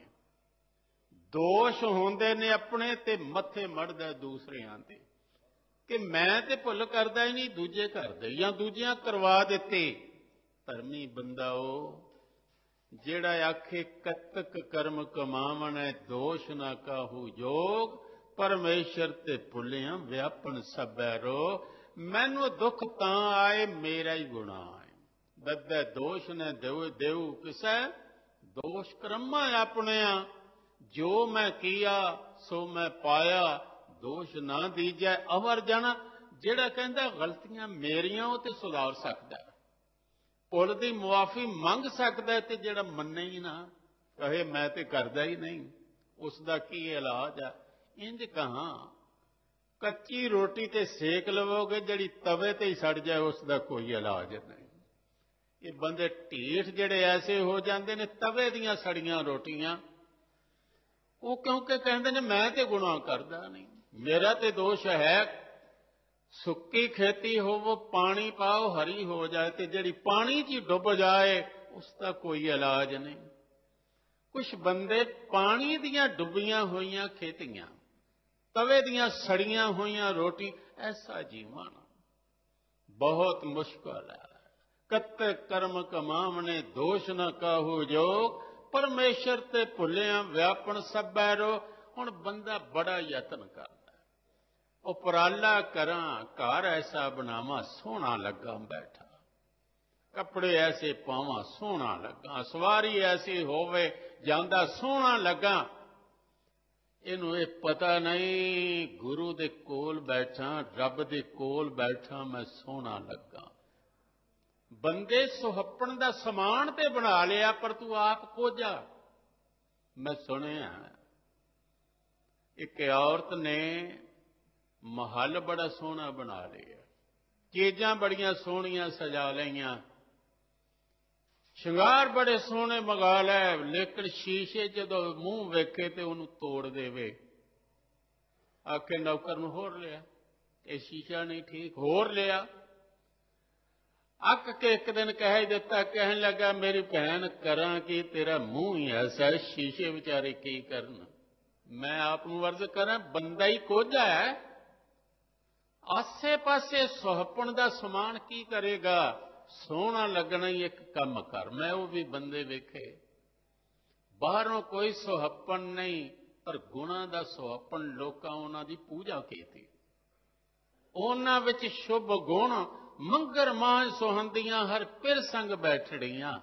ਦੋਸ਼ ਹੁੰਦੇ ਨੇ ਆਪਣੇ, ਤੇ ਮੱਥੇ ਮੜਦਾ ਦੂਸਰਿਆਂ ਦੇ, ਕਿ ਮੈਂ ਤੇ ਭੁੱਲ ਕਰਦਾ ਹੀ ਨਹੀਂ, ਦੂਜੇ ਕਰਦੇ ਜਾਂ ਦੂਜਿਆਂ ਕਰਵਾ ਦਿੱਤੇ। ਧਰਮੀ ਬੰਦਾ ਉਹ ਜਿਹੜਾ ਆਖੇ ਕਤਕ ਕਰਮ ਕਮਾਵਣੈ, ਦੋਸ਼ ਨਾ ਕਾਹੂ ਜੋਗ, ਪਰਮੇਸ਼ਰ ਤੇ ਭੁੱਲਿਆ ਵਿਆਪਨ ਸਭੈ ਰੋ। ਮੈਨੂੰ ਦੁੱਖ ਤਾਂ ਆਏ, ਮੇਰਾ ਹੀ ਗੁਨਾਹ ਹੈ। ਦੱਦੇ ਦੋਸ਼ ਨੇ ਦੇਉ ਦੇਉ ਕਿਸੈ, ਦੋਸ਼ ਕਰਮਾਂ ਆਪਣਿਆਂ। ਜੋ ਮੈਂ ਕੀਆ ਸੋ ਮੈਂ ਪਾਇਆ, ਦੋਸ਼ ਨਾ ਦੀਜੈ ਅਵਰ ਜਨ। ਜਿਹੜਾ ਕਹਿੰਦਾ ਗਲਤੀਆਂ ਮੇਰੀਆਂ, ਉਹ ਤੇ ਸੁਧਾਰ ਸਕਦਾ, ਭੁੱਲ ਦੀ ਮੁਆਫੀ ਮੰਗ ਸਕਦਾ, ਤੇ ਜਿਹੜਾ ਮੰਨੇ ਹੀ ਨਾ, ਕਹੇ ਮੈਂ ਤੇ ਕਰਦਾ ਹੀ ਨਹੀਂ, ਉਸ ਦਾ ਕੀ ਇਲਾਜ ਹੈ? ਇੰਜ ਕਹਾਂ, ਕੱਚੀ ਰੋਟੀ ਤੇ ਸੇਕ ਲਵੋਗੇ, ਜਿਹੜੀ ਤਵੇ ਤੇ ਹੀ ਸੜ ਜਾਏ, ਉਸ ਦਾ ਕੋਈ ਇਲਾਜ ਨਹੀਂ। ਇਹ ਬੰਦੇ ਢੀਠ ਜਿਹੜੇ ਐਸੇ ਹੋ ਜਾਂਦੇ ਨੇ, ਤਵੇ ਦੀਆਂ ਸੜੀਆਂ ਰੋਟੀਆਂ। ਉਹ ਕਿਉਂਕਿ ਕਹਿੰਦੇ ਨੇ ਮੈਂ ਤੇ ਗੁਨਾਹ ਕਰਦਾ ਨਹੀਂ, ਮੇਰਾ ਤੇ ਦੋਸ਼ ਹੈ। ਸੁੱਕੀ ਖੇਤੀ ਹੋਵੋ, ਪਾਣੀ ਪਾਓ, ਹਰੀ ਹੋ ਜਾਏ, ਤੇ ਜਿਹੜੀ ਪਾਣੀ 'ਚ ਹੀ ਡੁੱਬ ਜਾਏ, ਉਸ ਦਾ ਕੋਈ ਇਲਾਜ ਨਹੀਂ। ਕੁਛ ਬੰਦੇ ਪਾਣੀ ਦੀਆਂ ਡੁੱਬੀਆਂ ਹੋਈਆਂ ਖੇਤੀਆਂ, ਤਵੇ ਦੀਆਂ ਸੜੀਆਂ ਹੋਈਆਂ ਰੋਟੀ, ਐਸਾ ਜੀਵਨ ਬਹੁਤ ਮੁਸ਼ਕਲ ਹੈ। ਕਤ ਕਰਮ ਕਮਾਵਣੇ, ਦੋਸ਼ ਨਾ ਕਾਹੂ ਜੋਗ, ਪਰਮੇਸ਼ਰ ਤੇ ਭੁੱਲਿਆ ਵਿਆਪਨ ਸਭੈ ਰੋ। ਹੁਣ ਬੰਦਾ ਬੜਾ ਯਤਨ ਕਰਦਾ, ਉਪਰਾਲਾ ਕਰਾਂ, ਘਰ ਐਸਾ ਬਣਾਵਾਂ, ਸੋਹਣਾ ਲੱਗਾ ਬੈਠਾ, ਕੱਪੜੇ ਐਸੇ ਪਾਵਾਂ, ਸੋਹਣਾ ਲੱਗਾ, ਸਵਾਰੀ ਐਸੀ ਹੋਵੇ, ਜਾਂਦਾ ਸੋਹਣਾ ਲੱਗਾ। ਇਹਨੂੰ ਇਹ ਪਤਾ ਨਹੀਂ, ਗੁਰੂ ਦੇ ਕੋਲ ਬੈਠਾ, ਰੱਬ ਦੇ ਕੋਲ ਬੈਠਾ, ਮੈਂ ਸੋਹਣਾ ਲੱਗਾ। ਬੰਦੇ ਸੁਹੱਪਣ ਦਾ ਸਮਾਨ ਤੇ ਬਣਾ ਲਿਆ, ਪਰ ਤੂੰ ਆਪ ਕੋਝਾ। ਮੈਂ ਸੁਣਿਆ ਇੱਕ ਔਰਤ ਨੇ ਮਹੱਲ ਬੜਾ ਸੋਹਣਾ ਬਣਾ ਲਿਆ, ਚੀਜ਼ਾਂ ਬੜੀਆਂ ਸੋਹਣੀਆਂ ਸਜਾ ਲਈਆਂ, ਸ਼ਿੰਗਾਰ ਬੜੇ ਸੋਹਣੇ ਮੰਗਾ ਲੈ, ਲੇਕਿਨ ਸ਼ੀਸ਼ੇ ਜਦੋਂ ਮੂੰਹ ਵੇਖੇ ਤੇ ਉਹਨੂੰ ਤੋੜ ਦੇਵੇ। ਆਖੇ ਨੌਕਰ ਨੂੰ ਹੋਰ ਲਿਆ, ਇਹ ਸ਼ੀਸ਼ਾ ਨਹੀਂ ਠੀਕ, ਹੋਰ ਲਿਆ। ਅੱਕ ਕੇ ਇੱਕ ਦਿਨ ਕਹਿ ਦਿੱਤਾ, ਕਹਿਣ ਲੱਗਾ ਮੇਰੀ ਭੈਣ ਕਰਾਂ ਕਿ ਤੇਰਾ ਮੂੰਹ ਹੀ ਐਸਾ, ਸ਼ੀਸ਼ੇ ਵਿਚਾਰੇ ਕੀ ਕਰਨ। ਮੈਂ ਆਪ ਨੂੰ ਅਰਜ਼ ਕਰਾਂ, ਬੰਦਾ ਹੀ ਕੋਝਾ ਹੈ, ਆਸੇ ਪਾਸੇ ਸੁਹੱਪਣ ਦਾ ਸਮਾਨ ਕੀ ਕਰੇਗਾ? ਸੋਹਣਾ ਲੱਗਣਾ ਹੀ ਇੱਕ ਕੰਮ ਕਰ। ਮੈਂ ਉਹ ਵੀ ਬੰਦੇ ਵੇਖੇ ਬਾਹਰੋਂ ਕੋਈ ਸੁਹੱਪਣ ਨਹੀਂ, ਪਰ ਗੁਣਾਂ ਦਾ ਸੁਹੱਪਣ ਲੋਕਾਂ ਉਹਨਾਂ ਦੀ ਪੂਜਾ ਕੀਤੀ। ਉਹਨਾਂ ਵਿੱਚ ਸ਼ੁਭ ਗੁਣ ਮੰਗਰ ਮਾਝ ਸੁਹੰਦੀਆਂ ਹਰ ਪਿਰ ਸੰਗ ਬੈਠੜੀਆਂ।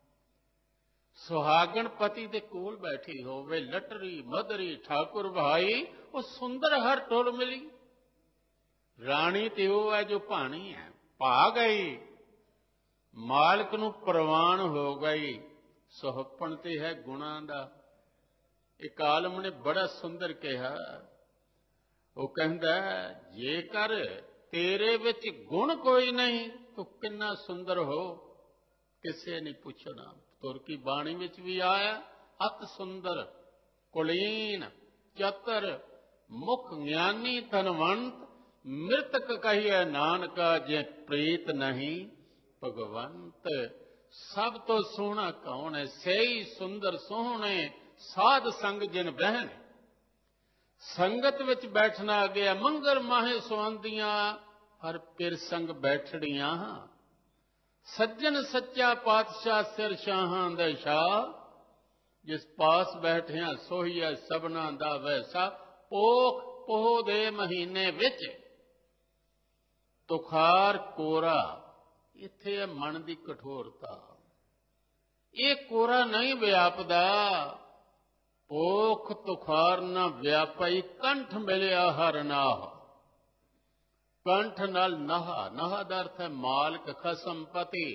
ਸੁਹਾਗਣ ਪਤੀ ਦੇ ਕੋਲ ਬੈਠੀ ਹੋਵੇ, ਲਟਰੀ ਮਦਰੀ ਠਾਕੁਰ ਭਾਈ, ਉਹ ਸੁੰਦਰ ਹਰ ਟੁਰ ਮਿਲੀ। ਰਾਣੀ ਤੇ ਉਹ ਹੈ ਜੋ ਭਾਣੀ ਹੈ, ਭਾ ਗਈ, ਮਾਲਕ ਨੂੰ ਪ੍ਰਵਾਨ ਹੋ ਗਈ। ਸੁਹੱਪਣ ਤੇ ਹੈ ਗੁਣਾਂ ਦਾ। ਇੱਕ ਆਲਮ ਨੇ ਬੜਾ ਸੁੰਦਰ ਕਿਹਾ, ਉਹ ਕਹਿੰਦਾ ਜੇਕਰ ਤੇਰੇ ਵਿੱਚ ਗੁਣ ਕੋਈ ਨਹੀਂ ਤੂੰ ਕਿੰਨਾ ਸੁੰਦਰ ਹੋ, ਕਿਸੇ ਨੇ ਪੁੱਛਣਾ। ਤੁਰ ਕੀ ਬਾਣੀ ਵਿੱਚ ਵੀ ਆਇਆ, ਅਤ ਸੁੰਦਰ ਕੁਲੀਨ ਚਤਰ ਮੁਖ ਗਿਆਨੀ ਧਨਵੰਤ, ਮ੍ਰਿਤਕ ਕਹੀਏ ਨਾਨਕਾ ਜੇ ਪ੍ਰੀਤ ਨਹੀਂ ਭਗਵੰਤ। ਸਭ ਤੋਂ ਸੋਹਣਾ ਕੌਣ ਹੈ? ਸਹੀ ਸੁੰਦਰ ਸੋਹਣੇ ਸਾਧ ਸੰਗ ਜਿਨ ਬਹਿਣ। ਸੰਗਤ ਵਿੱਚ ਬੈਠਣਾ ਆ ਗਿਆ। ਮੰਗਰ ਮਾਹੇ ਸੁਹੰਦੀਆਂ ਹਰ ਪਿਰ ਸੰਗ ਬੈਠੜੀਆਂ। ਸੱਜਣ ਸੱਚਾ ਪਾਤਸ਼ਾਹ ਸਿਰ ਸ਼ਾਹਾਂ ਦਾ ਸ਼ਾਹ, ਜਿਸ ਪਾਸ ਬੈਠਿਆ ਸੋਹੀਆ ਸਭਨਾ ਦਾ ਵੈਸਾ। ਪੋਖ ਪੋਹ ਦੇ ਮਹੀਨੇ ਵਿੱਚ ਤੁਖਾਰ ਕੋਰਾ, ਇੱਥੇ ਹੈ ਮਨ ਦੀ ਕਠੋਰਤਾ। ਇਹ ਕੋਰਾ ਨਹੀਂ ਵਿਆਪਦਾ, ਪੋਖ ਤੁਖਾਰ ਨਾ ਵਿਆਪਈ, ਕੰਠ ਮਿਲਿਆ ਹਰ ਨਾਹ। ਕੰਠ ਨਾਲ ਨਾਹ, ਨਾਹ ਦਾ ਅਰਥ ਹੈ ਮਾਲਕ ਖਸਮ ਪਤੀ।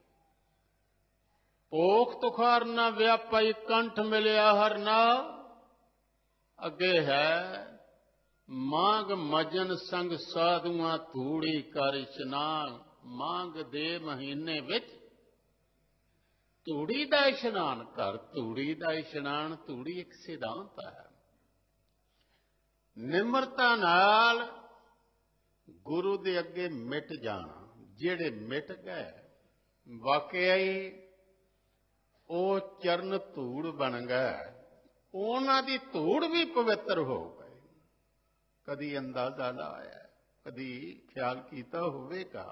ਪੋਖ ਤੁਖਾਰ ਨਾ ਵਿਆਪਈ, ਕੰਠ ਮਿਲਿਆ ਹਰ ਨਾਹ। ਅੱਗੇ ਹੈ ਮਾਂਗ ਮਜਨ ਸੰਗ ਸਾਧੂਆਂ ਧੂੜੀ ਕਰ ਇਸ਼ਨਾਨ। ਮਾਂਗ ਦੇ ਮਹੀਨੇ ਵਿੱਚ ਧੂੜੀ ਦਾ ਇਸ਼ਨਾਨ ਕਰ। ਧੂੜੀ ਦਾ ਇਸ਼ਨਾਨ, ਧੂੜੀ ਇੱਕ ਸਿਧਾਂਤ ਹੈ। ਨਿਮਰਤਾ ਨਾਲ ਗੁਰੂ ਦੇ ਅੱਗੇ ਮਿਟ ਜਾਣਾ। ਜਿਹੜੇ ਮਿਟ ਗਏ ਵਾਕਿਆ ਹੀ ਉਹ ਚਰਨ ਧੂੜ ਬਣ ਗਏ, ਉਹਨਾਂ ਦੀ ਧੂੜ ਵੀ ਪਵਿੱਤਰ ਹੋ ਗਈ। ਕਦੀ ਅੰਦਾਜ਼ਾ ਲਾਇਆ, ਕਦੀ ਖਿਆਲ ਕੀਤਾ ਹੋਵੇਗਾ,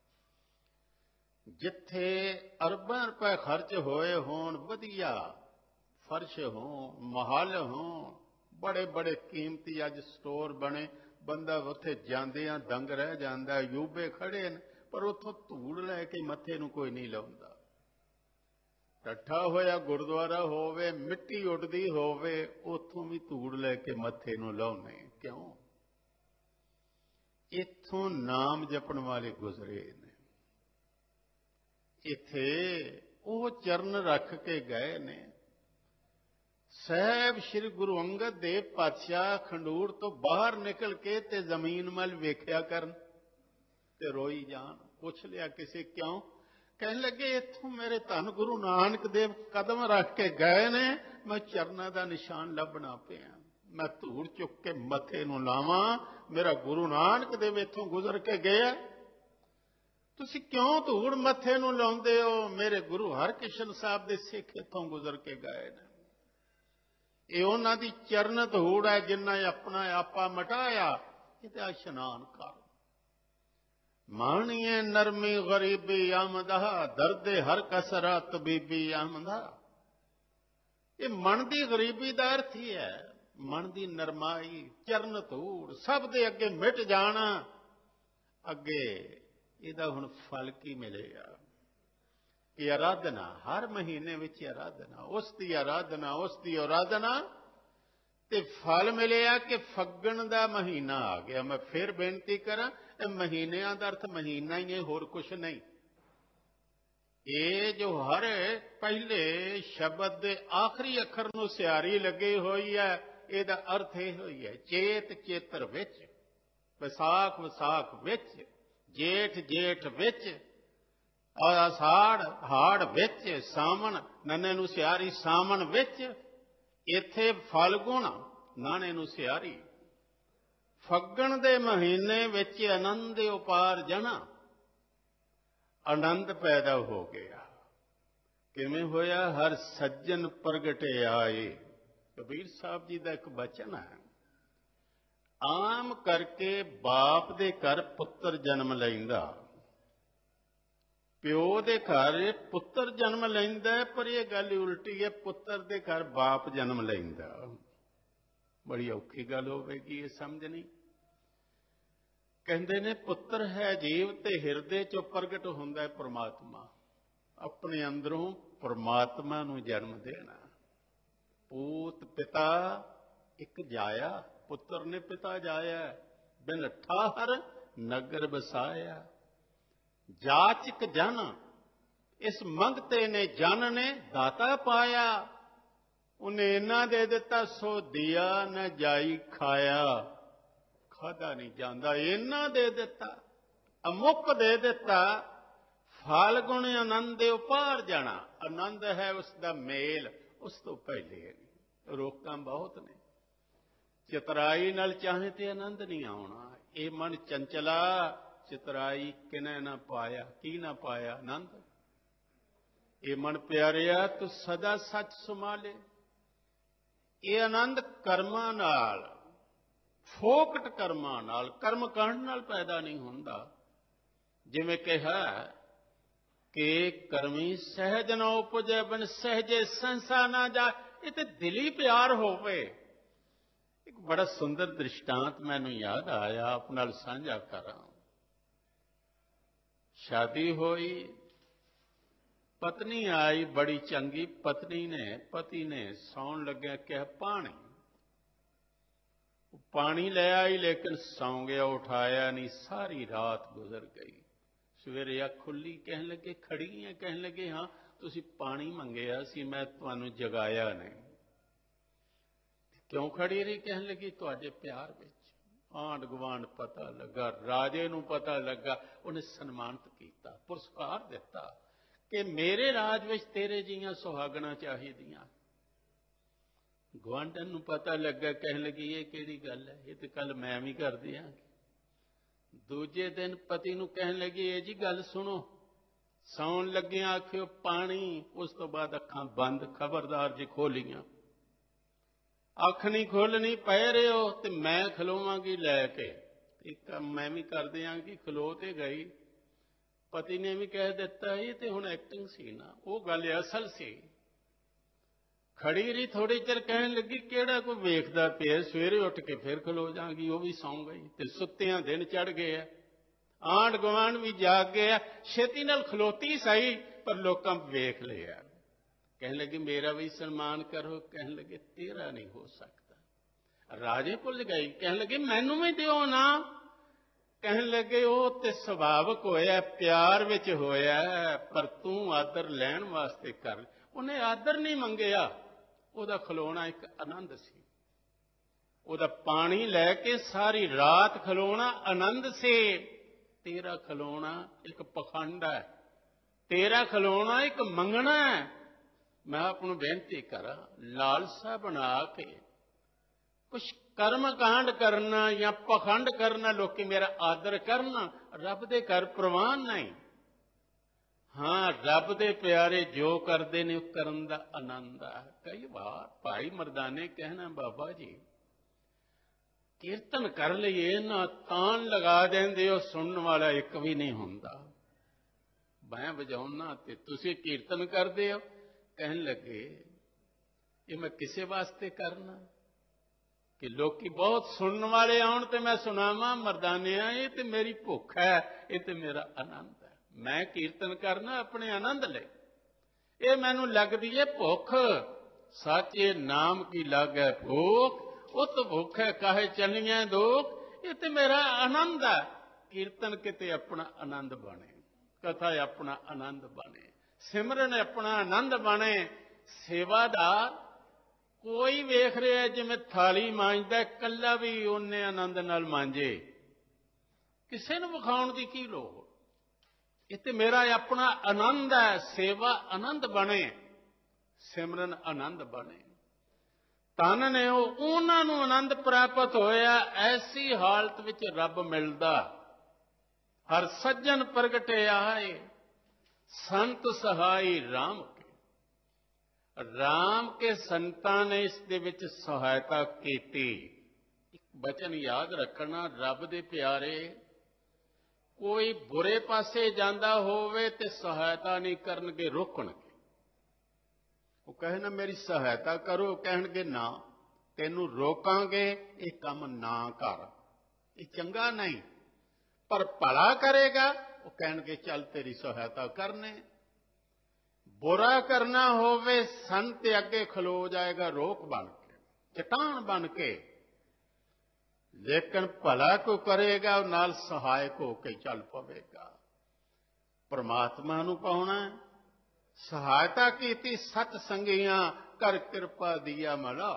ਜਿੱਥੇ ਅਰਬਾਂ ਰੁਪਏ ਖਰਚ ਹੋਏ ਹੋਣ, ਵਧੀਆ ਫਰਸ਼ ਹੋਣ, ਮਹੱਲ ਹੋਣ, ਬੜੇ ਬੜੇ ਕੀਮਤੀ ਅੱਜ ਸਟੋਰ ਬਣੇ, ਬੰਦਾ ਉੱਥੇ ਜਾਂਦਿਆਂ ਦੰਗ ਰਹਿ ਜਾਂਦਾ। ਯੂਬੇ ਖੜੇ ਨੇ, ਪਰ ਉੱਥੋਂ ਧੂੜ ਲੈ ਕੇ ਮੱਥੇ ਨੂੰ ਕੋਈ ਨਹੀਂ ਲਾਉਂਦਾ। ਟੱਠਾ ਹੋਇਆ ਗੁਰਦੁਆਰਾ ਹੋਵੇ, ਮਿੱਟੀ ਉੱਡਦੀ ਹੋਵੇ, ਉੱਥੋਂ ਵੀ ਧੂੜ ਲੈ ਕੇ ਮੱਥੇ ਨੂੰ ਲਾਉਣੇ। ਕਿਉਂ? ਇੱਥੋਂ ਨਾਮ ਜਪਣ ਵਾਲੇ ਗੁਜ਼ਰੇ ਨੇ। ਇੱਥੇ ਉਹ ਚਰਨ ਰੱਖ ਕੇ ਗਏ ਨੇ। ਸਾਹਿਬ ਸ੍ਰੀ ਗੁਰੂ ਅੰਗਦ ਦੇਵ ਪਾਤਸ਼ਾਹ ਖੰਡੂਰ ਤੋਂ ਬਾਹਰ ਨਿਕਲ ਕੇ ਤੇ ਜ਼ਮੀਨ ਵੱਲ ਵੇਖਿਆ ਕਰਨ ਤੇ ਰੋਈ ਜਾਣ। ਪੁੱਛ ਲਿਆ ਕਿਸੇ, ਕਿਉਂ? ਕਹਿਣ ਲੱਗੇ ਇੱਥੋਂ ਮੇਰੇ ਧੰਨ ਗੁਰੂ ਨਾਨਕ ਦੇਵ ਕਦਮ ਰੱਖ ਕੇ ਗਏ ਨੇ, ਮੈਂ ਚਰਨਾਂ ਦਾ ਨਿਸ਼ਾਨ ਲੱਭਣਾ ਪਿਆ। ਮੈਂ ਧੂੜ ਚੁੱਕ ਕੇ ਮੱਥੇ ਨੂੰ ਲਾਵਾਂ, ਮੇਰਾ ਗੁਰੂ ਨਾਨਕ ਦੇਵ ਇੱਥੋਂ ਗੁਜ਼ਰ ਕੇ ਗਿਆ। ਤੁਸੀਂ ਕਿਉਂ ਧੂੜ ਮੱਥੇ ਨੂੰ ਲਾਉਂਦੇ ਹੋ? ਮੇਰੇ ਗੁਰੂ ਹਰਕ੍ਰਿਸ਼ਨ ਸਾਹਿਬ ਦੇ ਸਿੱਖ ਇੱਥੋਂ ਗੁਜ਼ਰ ਕੇ ਗਏ ਨੇ। ਇਹ ਉਹਨਾਂ ਦੀ ਚਰਨ ਧੂੜ ਹੈ, ਜਿਨ੍ਹਾਂ ਆਪਣਾ ਆਪਾ ਮਟਾਇਆ। ਇਹਦਾ ਇਸ਼ਨਾਨ ਕਰ। ਮਾਣੀਏ ਨਰਮੀ ਗਰੀਬੀ ਆਮਦਾ, ਦਰਦੇ ਹਰ ਕਸਰਾ ਤਬੀਬੀ ਆਮਦਾ। ਇਹ ਮਨ ਦੀ ਗਰੀਬੀ ਦਾ ਅਰਥ ਹੀ ਹੈ, ਮਨ ਦੀ ਨਰਮਾਈ, ਚਰਨ ਧੂੜ, ਸਭ ਦੇ ਅੱਗੇ ਮਿਟ ਜਾਣਾ। ਅੱਗੇ ਇਹਦਾ ਹੁਣ ਫਲ ਕੀ ਮਿਲੇਗਾ? ਇਹ ਆਰਾਧਨਾ, ਹਰ ਮਹੀਨੇ ਵਿੱਚ ਆਰਾਧਨਾ, ਉਸ ਦੀ ਆਰਾਧਨਾ, ਉਸ ਦੀ ਆਰਾਧਨਾ, ਤੇ ਫਲ ਮਿਲਿਆ ਕਿ ਫੱਗਣ ਦਾ ਮਹੀਨਾ ਆ ਗਿਆ। ਮੈਂ ਫਿਰ ਬੇਨਤੀ ਕਰਾਂ, ਇਹ ਮਹੀਨਿਆਂ ਦਾ ਅਰਥ ਮਹੀਨਾ ਹੀ ਹੈ, ਹੋਰ ਕੁਛ ਨਹੀਂ। ਇਹ ਜੋ ਹਰ ਪਹਿਲੇ ਸ਼ਬਦ ਦੇ ਆਖਰੀ ਅੱਖਰ ਨੂੰ ਸਿਆਰੀ ਲੱਗੀ ਹੋਈ ਹੈ, ਇਹਦਾ ਅਰਥ ਇਹ ਹੋਈ ਹੈ ਚੇਤ ਚੇਤਰ ਵਿੱਚ, ਵਿਸਾਖ ਵਿਸਾਖ ਵਿੱਚ, ਜੇਠ ਜੇਠ ਵਿੱਚ, ਆਸਾੜ ਹਾੜ ਵਿੱਚ, ਸਾਵਣ ਨੰਨੇ ਨੂੰ ਸਿਆਰੀ ਸਾਵਣ ਵਿੱਚ। ਇੱਥੇ ਫਲਗੁਣ ਨਾਣੇ ਨੂੰ ਸਿਆਰੀ। ਫੱਗਣ ਦੇ ਮਹੀਨੇ ਵਿੱਚ ਆਨੰਦ ਉਪਾਰਜਣਾ, ਆਨੰਦ ਪੈਦਾ ਹੋ ਗਿਆ। ਕਿਵੇਂ ਹੋਇਆ? ਹਰ ਸੱਜਣ ਪ੍ਰਗਟੇ ਆਏ। ਕਬੀਰ ਸਾਹਿਬ ਜੀ ਦਾ ਇੱਕ ਬਚਨ ਹੈ, ਆਮ ਕਰਕੇ ਬਾਪ ਦੇ ਘਰ ਪੁੱਤਰ ਜਨਮ ਲੈਂਦਾ, ਪਿਓ ਦੇ ਘਰ ਪੁੱਤਰ ਜਨਮ ਲੈਂਦਾ ਹੈ, ਪਰ ਇਹ ਗੱਲ ਉਲਟੀ ਹੈ, ਪੁੱਤਰ ਦੇ ਘਰ ਬਾਪ ਜਨਮ ਲੈਂਦਾ। ਬੜੀ ਔਖੀ ਗੱਲ ਹੋਵੇਗੀ ਇਹ ਸਮਝਣੀ। ਕਹਿੰਦੇ ਨੇ ਪੁੱਤਰ ਹੈ ਜੀਵ ਤੇ ਹਿਰਦੇ ਚੋਂ ਪ੍ਰਗਟ ਹੁੰਦਾ ਹੈ ਪ੍ਰਮਾਤਮਾ। ਆਪਣੇ ਅੰਦਰੋਂ ਪ੍ਰਮਾਤਮਾ ਨੂੰ ਜਨਮ ਦੇਣਾ। ਪੂਤ ਪਿਤਾ ਇੱਕ ਜਾਇਆ, ਪੁੱਤਰ ਨੇ ਪਿਤਾ ਜਾਇਆ। ਬਿਨ ਠਾਹਰ ਨਗਰ ਬਸਾਇਆ। ਜਾਚਕ ਜਨ ਇਸ ਮੰਗਤੇ ਨੇ ਜਨ ਨੇ ਦਾਤਾ ਪਾਇਆ। ਉਹਨੇ ਇੰਨਾ ਦੇ ਦਿੱਤਾ ਸੋ ਦਿਆ ਨ ਜਾਈ ਖਾਇਆ। ਖਾਧਾ ਨਹੀਂ ਜਾਂਦਾ, ਇੰਨਾ ਦੇ ਦਿੱਤਾ, ਅਮੁੱਕ ਦੇ ਦਿੱਤਾ। ਫਲ ਗੁਣ ਆਨੰਦ ਦੇ ਉਪਾਰ ਜਾਣਾ। ਆਨੰਦ ਹੈ ਉਸ ਦਾ ਮੇਲ, ਉਸ ਤੋਂ ਪਹਿਲੇ ਨਹੀਂ। ਰੋਕਾਂ ਬਹੁਤ ਨੇ। ਚਤਰਾਈ ਨਾਲ ਚਾਹੇ ਤੇ ਆਨੰਦ ਨਹੀਂ ਆਉਣਾ। ਇਹ ਮਨ ਚੰਚਲਾ ਚਤਰਾਈ ਕਿਨੇ ਨਾ ਪਾਇਆ। ਕੀ ਨਾ ਪਾਇਆ? ਆਨੰਦ। ਇਹ ਮਨ ਪਿਆਰਿਆ ਤੂੰ ਸਦਾ ਸੱਚ ਸੰਭਾਲੇ। ਇਹ ਆਨੰਦ ਕਰਮਾਂ ਨਾਲ, ਫੋਕਟ ਕਰਮਾਂ ਨਾਲ, ਕਰਮ ਕਰਨ ਨਾਲ ਪੈਦਾ ਨਹੀਂ ਹੁੰਦਾ। ਜਿਵੇਂ ਕਿਹਾ ਕਿ ਕਰਮੀ ਸਹਿਜ ਨਾ ਉਪਜੈ ਬਿਨ ਸਹਿਜੇ ਸੰਸਾ ਨਾ ਜਾ। ਇਹ ਤੇ ਦਿਲੀ ਪਿਆਰ ਹੋਵੇ। ਇੱਕ ਬੜਾ ਸੁੰਦਰ ਦ੍ਰਿਸ਼ਟਾਂਤ ਮੈਨੂੰ ਯਾਦ ਆਇਆ, ਆਪ ਨਾਲ ਸਾਂਝਾ ਕਰਾਂ। ਸ਼ਾਦੀ ਹੋਈ, ਪਤਨੀ ਆਈ ਬੜੀ ਚੰਗੀ। ਪਤਨੀ ਨੇ ਪਤੀ ਨੇ ਸੌਣ ਲੱਗਿਆ ਕਿਹਾ ਪਾਣੀ। ਪਾਣੀ ਲੈ ਆਈ ਲੇਕਿਨ ਸੌਂ ਗਿਆ, ਉਠਾਇਆ ਨਹੀਂ। ਸਾਰੀ ਰਾਤ ਗੁਜ਼ਰ ਗਈ। ਸਵੇਰੇ ਅੱਖ ਖੁੱਲੀ, ਕਹਿਣ ਲੱਗੇ ਖੜੀ ਹੈ। ਕਹਿਣ ਲੱਗੇ ਹਾਂ ਤੁਸੀਂ ਪਾਣੀ ਮੰਗਿਆ ਸੀ, ਮੈਂ ਤੁਹਾਨੂੰ ਜਗਾਇਆ ਨਹੀਂ। ਕਿਉਂ ਖੜੀ ਰਹੀ? ਕਹਿਣ ਲੱਗੀ ਤੁਹਾਡੇ ਪਿਆਰ ਵਿੱਚ। ਆਂਢ ਗੁਆਂਢ ਪਤਾ ਲੱਗਾ, ਰਾਜੇ ਨੂੰ ਪਤਾ ਲੱਗਾ। ਉਹਨੇ ਸਨਮਾਨਿਤ ਕੀਤਾ, ਪੁਰਸਕਾਰ ਦਿੱਤਾ ਕਿ ਮੇਰੇ ਰਾਜ ਵਿੱਚ ਤੇਰੇ ਜੀਆਂ ਸੁਹਾਗਣਾ ਚਾਹੀਦੀਆਂ। ਗੁਆਂਢਣ ਨੂੰ ਪਤਾ ਲੱਗਾ, ਕਹਿਣ ਲੱਗੀ ਇਹ ਕਿਹੜੀ ਗੱਲ ਹੈ? ਇਹ ਤੇ ਕੱਲ ਮੈਂ ਵੀ ਕਰ ਦਿਆਂਗੀ। ਦੂਜੇ ਦਿਨ ਪਤੀ ਨੂੰ ਕਹਿਣ ਲੱਗੀ ਇਹ ਜੀ ਗੱਲ ਸੁਣੋ, ਸੌਣ ਲੱਗਿਆ ਆਖਿਓ ਪਾਣੀ। ਉਸ ਤੋਂ ਬਾਅਦ ਅੱਖਾਂ ਬੰਦ, ਖਬਰਦਾਰ ਜੇ ਖੋਲੀਆਂ। ਅੱਖ ਨਹੀਂ ਖੋਲਣੀ, ਪੈ ਰਹੇ ਹੋ ਤੇ ਮੈਂ ਖਲੋਵਾਂਗੀ ਲੈ ਕੇ। ਇੱਕ ਕੰਮ ਮੈਂ ਵੀ ਕਰ ਦਿਆਂਗੀ। ਖਲੋ ਤੇ ਗਈ। ਪਤੀ ਨੇ ਵੀ ਕਹਿ ਦਿੱਤਾ ਇਹ ਤੇ ਹੁਣ ਐਕਟਿੰਗ ਸੀ ਨਾ, ਉਹ ਗੱਲ ਅਸਲ ਸੀ। ਖੜੀ ਰਹੀ ਥੋੜੀ ਚਿਰ, ਕਹਿਣ ਲੱਗੀ ਕਿਹੜਾ ਕੋਈ ਵੇਖਦਾ ਪਿਆ, ਸਵੇਰੇ ਉੱਠ ਕੇ ਫਿਰ ਖਲੋ ਜਾਗੀ। ਉਹ ਵੀ ਸੌਂ ਗਈ ਤੇ ਸੁੱਤਿਆਂ ਦਿਨ ਚੜ ਗਏ ਆ। ਆਂਢ ਗੁਆਂਢ ਵੀ ਜਾਗ ਗਏ ਆ। ਛੇਤੀ ਨਾਲ ਖਲੋਤੀ ਸਹੀ, ਪਰ ਲੋਕਾਂ ਵੇਖ ਲਿਆ। ਕਹਿਣ ਲੱਗੇ ਮੇਰਾ ਵੀ ਸਨਮਾਨ ਕਰੋ। ਕਹਿਣ ਲੱਗੇ ਤੇਰਾ ਨਹੀਂ ਹੋ ਸਕਦਾ। ਰਾਜੇ ਭੁੱਲ ਗਈ। ਕਹਿਣ ਲੱਗੇ ਮੈਨੂੰ ਵੀ ਦਿਓ ਨਾ। ਕਹਿਣ ਲੱਗੇ ਉਹ ਤੇ ਸੁਭਾਵਕ ਹੋਇਆ, ਪਿਆਰ ਵਿੱਚ ਹੋਇਆ, ਪਰ ਤੂੰ ਆਦਰ ਲੈਣ ਵਾਸਤੇ ਕਰ। ਉਹਨੇ ਆਦਰ ਨਹੀਂ ਮੰਗਿਆ। ਉਹਦਾ ਖਲੋਣਾ ਇੱਕ ਆਨੰਦ ਸੀ। ਉਹਦਾ ਪਾਣੀ ਲੈ ਕੇ ਸਾਰੀ ਰਾਤ ਖਲੋਣਾ ਆਨੰਦ ਸੀ। ਤੇਰਾ ਖਲੋਣਾ ਇੱਕ ਪਖੰਡ ਹੈ। ਤੇਰਾ ਖਲੋਣਾ ਇੱਕ ਮੰਗਣਾ ਹੈ। ਮੈਂ ਆਪ ਨੂੰ ਬੇਨਤੀ ਕਰਾਂ, ਲਾਲਸਾ ਬਣਾ ਕੇ ਕੁਛ ਕਰਮ ਕਾਂਡ ਕਰਨਾ ਜਾਂ ਪਖੰਡ ਕਰਨਾ, ਲੋਕੀ ਮੇਰਾ ਆਦਰ ਕਰਨਾ, ਰੱਬ ਦੇ ਘਰ ਪ੍ਰਵਾਨ ਨਹੀਂ। ਹਾਂ, ਰੱਬ ਦੇ ਪਿਆਰੇ ਜੋ ਕਰਦੇ ਨੇ ਉਹ ਕਰਨ ਦਾ ਆਨੰਦ ਹੈ। ਕਈ ਵਾਰ ਭਾਈ ਮਰਦਾਨੇ ਕਹਿਣਾ ਬਾਬਾ ਜੀ ਕੀਰਤਨ ਕਰ ਲਈਏ ਨਾ, ਤਾਨ ਲਗਾ ਦਿੰਦੇ ਹੋ, ਸੁਣਨ ਵਾਲਾ ਇੱਕ ਵੀ ਨਹੀਂ ਹੁੰਦਾ। ਮੈਂ ਵਜਾਉਣਾ ਤੇ ਤੁਸੀਂ ਕੀਰਤਨ ਕਰਦੇ ਹੋ। ਕਹਿਣ ਲੱਗੇ ਇਹ ਮੈਂ ਕਿਸੇ ਵਾਸਤੇ ਕਰਨਾ ਕਿ ਲੋਕੀ ਬਹੁਤ ਸੁਣਨ ਵਾਲੇ ਆਉਣ ਤੇ ਮੈਂ ਸੁਣਾਵਾਂ? ਮਰਦਾਨਿਆਂ ਇਹ ਤੇ ਮੇਰੀ ਭੁੱਖ ਹੈ, ਇਹ ਤੇ ਮੇਰਾ ਆਨੰਦ ਹੈ। ਮੈਂ ਕੀਰਤਨ ਕਰਨਾ ਆਪਣੇ ਆਨੰਦ ਲਈ। ਇਹ ਮੈਨੂੰ ਲੱਗਦੀ ਹੈ ਭੁੱਖ। ਸਾਚੇ ਨਾਮ ਕੀ ਲਾਗੈ ਭੁੱਖ, ਉਤ ਭੁੱਖ ਹੈ ਕਾਹੇ ਚਲੀਆਂ ਦੁੱਖ। ਇਹ ਤੇ ਮੇਰਾ ਆਨੰਦ ਹੈ। ਕੀਰਤਨ ਕਿਤੇ ਆਪਣਾ ਆਨੰਦ ਬਣੇ, ਕਥਾ ਆਪਣਾ ਆਨੰਦ ਬਣੇ, ਸਿਮਰਨ ਆਪਣਾ ਆਨੰਦ ਬਣੇ। ਸੇਵਾ ਦਾ ਕੋਈ ਵੇਖ ਰਿਹਾ ਜਿਵੇਂ ਥਾਲੀ ਮਾਂਜਦਾ, ਇਕੱਲਾ ਵੀ ਉਹਨੇ ਆਨੰਦ ਨਾਲ ਮਾਂਜੇ। ਕਿਸੇ ਨੂੰ ਵਿਖਾਉਣ ਦੀ ਕੀ ਲੋੜ? ਇਹ ਤੇ ਮੇਰਾ ਆਪਣਾ ਆਨੰਦ ਹੈ। ਸੇਵਾ ਆਨੰਦ ਬਣੇ, ਸਿਮਰਨ ਆਨੰਦ ਬਣੇ। ਧਨ ਨੇ ਉਹ ਉਹਨਾਂ ਨੂੰ ਆਨੰਦ ਪ੍ਰਾਪਤ ਹੋਇਆ। ਐਸੀ ਹਾਲਤ ਵਿੱਚ ਰੱਬ ਮਿਲਦਾ। ਹਰ ਸੱਜਣ ਪ੍ਰਗਟੇ ਆਏ, ਸੰਤ ਸਹਾਈ ਰਾਮ ਕੇ। ਰਾਮ ਕੇ ਸੰਤਾਂ ਨੇ ਇਸ ਦੇ ਵਿੱਚ ਸਹਾਇਤਾ ਕੀਤੀ। ਇੱਕ ਬਚਨ ਯਾਦ ਰੱਖਣਾ, ਰੱਬ ਦੇ ਪਿਆਰੇ, ਕੋਈ ਬੁਰੇ ਪਾਸੇ ਜਾਂਦਾ ਹੋਵੇ ਤੇ ਸਹਾਇਤਾ ਨਹੀਂ ਕਰਨਗੇ, ਰੋਕਣਗੇ। ਉਹ ਕਹੇ ਨਾ ਮੇਰੀ ਸਹਾਇਤਾ ਕਰੋ, ਕਹਿਣਗੇ ਨਾ ਤੈਨੂੰ ਰੋਕਾਂਗੇ, ਇਹ ਕੰਮ ਨਾ ਕਰ, ਇਹ ਚੰਗਾ ਨਹੀਂ। ਪਰ ਭਲਾ ਕਰੇਗਾ, ਉਹ ਕਹਿਣਗੇ ਚੱਲ ਤੇਰੀ ਸਹਾਇਤਾ ਕਰਨੇ। ਬੁਰਾ ਕਰਨਾ ਹੋਵੇ ਸਨ ਤੇ ਅੱਗੇ ਖਲੋ ਜਾਏਗਾ ਰੋਕ ਬਣ ਕੇ, ਚਟਾਨ ਬਣ ਕੇ। ਲੇਕਿਨ ਭਲਾ ਕੋ ਕਰੇਗਾ ਉਹ ਨਾਲ ਸਹਾਇਕ ਹੋ ਕੇ ਚੱਲ ਪਵੇਗਾ। ਪਰਮਾਤਮਾ ਨੂੰ ਪਾਉਣਾ, ਸਹਾਇਤਾ ਕੀਤੀ ਸਤ ਸੰਗੀਆਂ, ਕਰ ਕਿਰਪਾ ਦੀਆ ਮਲਾ।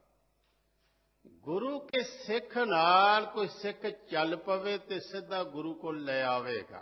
ਗੁਰੂ ਕੇ ਸਿੱਖ ਨਾਲ ਕੋਈ ਸਿੱਖ ਚੱਲ ਪਵੇ ਤੇ ਸਿੱਧਾ ਗੁਰੂ ਕੋਲ ਲੈ ਆਵੇਗਾ।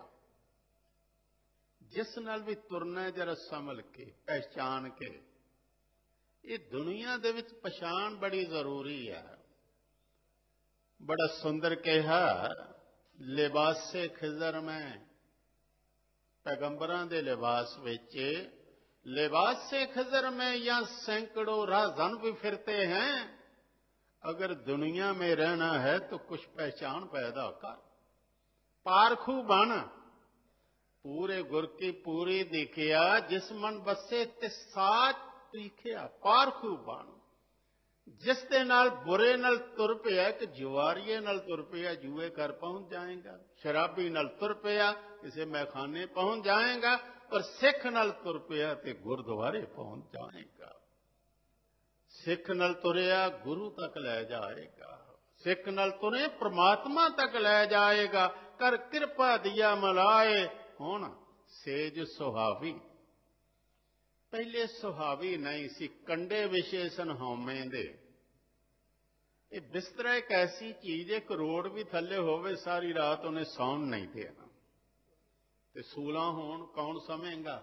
ਜਿਸ ਨਾਲ ਵੀ ਤੁਰਨਾ ਜਰਾ ਸੰਭਲ ਕੇ, ਪਹਿਚਾਨ ਕੇ। ਇਹ ਦੁਨੀਆ ਦੇ ਵਿੱਚ ਪਛਾਣ ਬੜੀ ਜ਼ਰੂਰੀ ਹੈ। ਬੜਾ ਸੁੰਦਰ ਕਿਹਾ, ਲਿਬਾਸੇ ਖਿਜ਼ਰ ਮੈਂ, ਪੈਗੰਬਰਾਂ ਦੇ ਲਿਬਾਸ ਵਿੱਚ ਲਿਬਾਸੇ खिजर में या सैकड़ों राहजन भी फिरते हैं। अगर दुनिया में रहना है तो कुछ पहचान पैदा कर, पारखू बन। पूरे गुर की पूरी दिखिया, जिस मन बसे ते साच दिखिया, पारखू बन। जिस दे नाल बुरे नाल तुर पिया, कि जुआरीए नाल तुर पिया जूए घर पहुंच जाएगा, शराबी नाल तुर पिया किसी मैखाने पहुंच जाएगा, पर सिख नाल तुर पिया ते गुरुद्वारे पहुंच जाएगा। सिख नाल तुरिया गुरु तक ले जाएगा, सिख नाल तुरे परमात्मा तक ले जाएगा। कर किरपा दिया मलाए, हुण सेज सुहावी। पहले सुहावी नहीं सी, कंडे विशेषण होमे दे। ये बिस्तरा एक ऐसी चीज है, करोड़ भी थले होवे सारी रात उन्हें सौन नहीं देना, ते सूला होण कौन समेगा।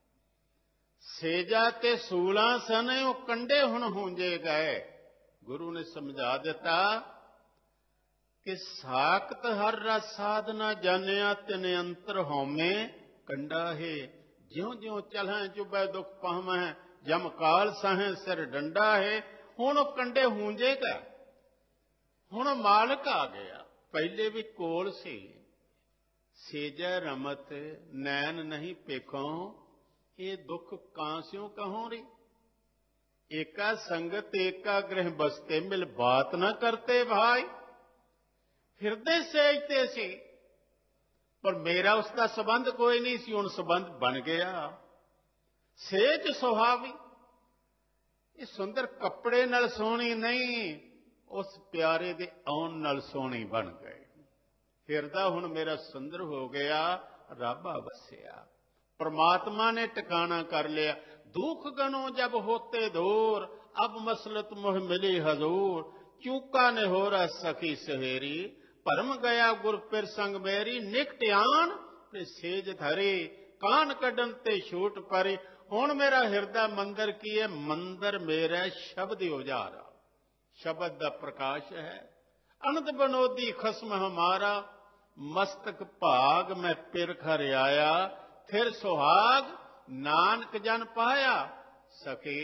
सेजा ते सूला सने वो कंडे हुण होंजे गए। गुरु ने समझा दिता कि साकत हर रस साधना जानिया, तिन अंतर होमे कंडा है। ज्यों ज्यों चलें चुबे दुख पावें, जम काल सहें सिर डंडा है। हुण कंडे हूंजेगा, हुण मालक आ गया। पहले भी कोल सी, सेजै रमत नैन नहीं पेखों, ये दुख कांस्यों कहों री। एका संगत एका गृह बसते, मिल बात न करते भाई। हृदय सेजते सी, पर मेरा उसका संबंध कोई नहीं सी, हुण संबंध बन गया। सेज सुहावी, ये सुंदर कपड़े नाल सोहनी नहीं, उस प्यारे दे आउण नाल सोहनी बन गए। हिरदा हुण मेरा सुंदर हो गया, राबा बसिया। परमात्मा ने ठिकाना कर लिया। दुख गनो जब होते दूर, अब मसलत मुह मिली हजूर। चूका ने हो रहा सखी सहेरी, परम गया गुर पिर संग मेरी। निकट्यान ते सेज धरे, कान कढन ते छूट परे। हुण मेरा हिरदा मंदिर की है, मंदिर मेरा शब्द उजारा। शब्द दा प्रकाश है। अनंत बनोदी खसम हमारा, मस्तक भाग मैं पिर खर आया। फिर सुहाग नानक जन पाया, सके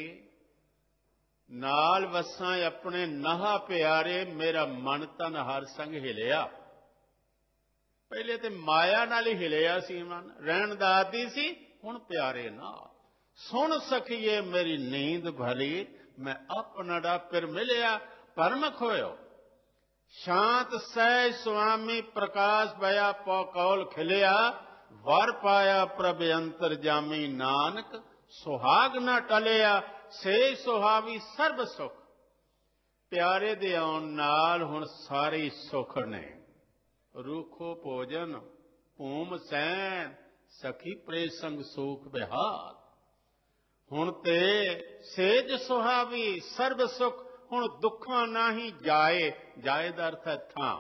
नाल वसां अपने नहा प्यारे। मेरा मन तन हर संग हिलिया। पहले तो माया नाल ही हिलिया सी मन, रहन दा आदी सी, हुण प्यारे नाल। सुन सखिए मेरी नींद भली, मैं अपना पिर मिलिया। परम खोयो शांत सहज स्वामी, प्रकाश भया पौ कौल खिलिया। वर पाया प्रभ अंतर जामी, नानक सुहाग न टलिया। से सुहावी सर्ब सुख, प्यारे दे आउण नाल हुण सारे सुख ने। रूखो भोजन भूम सैन, सखी प्रे संग सूख बिहार। हुण ते सेज सुहावी सर्ब सुख, हुण दुखां नाही जाए। जाए दा अर्थ है थां।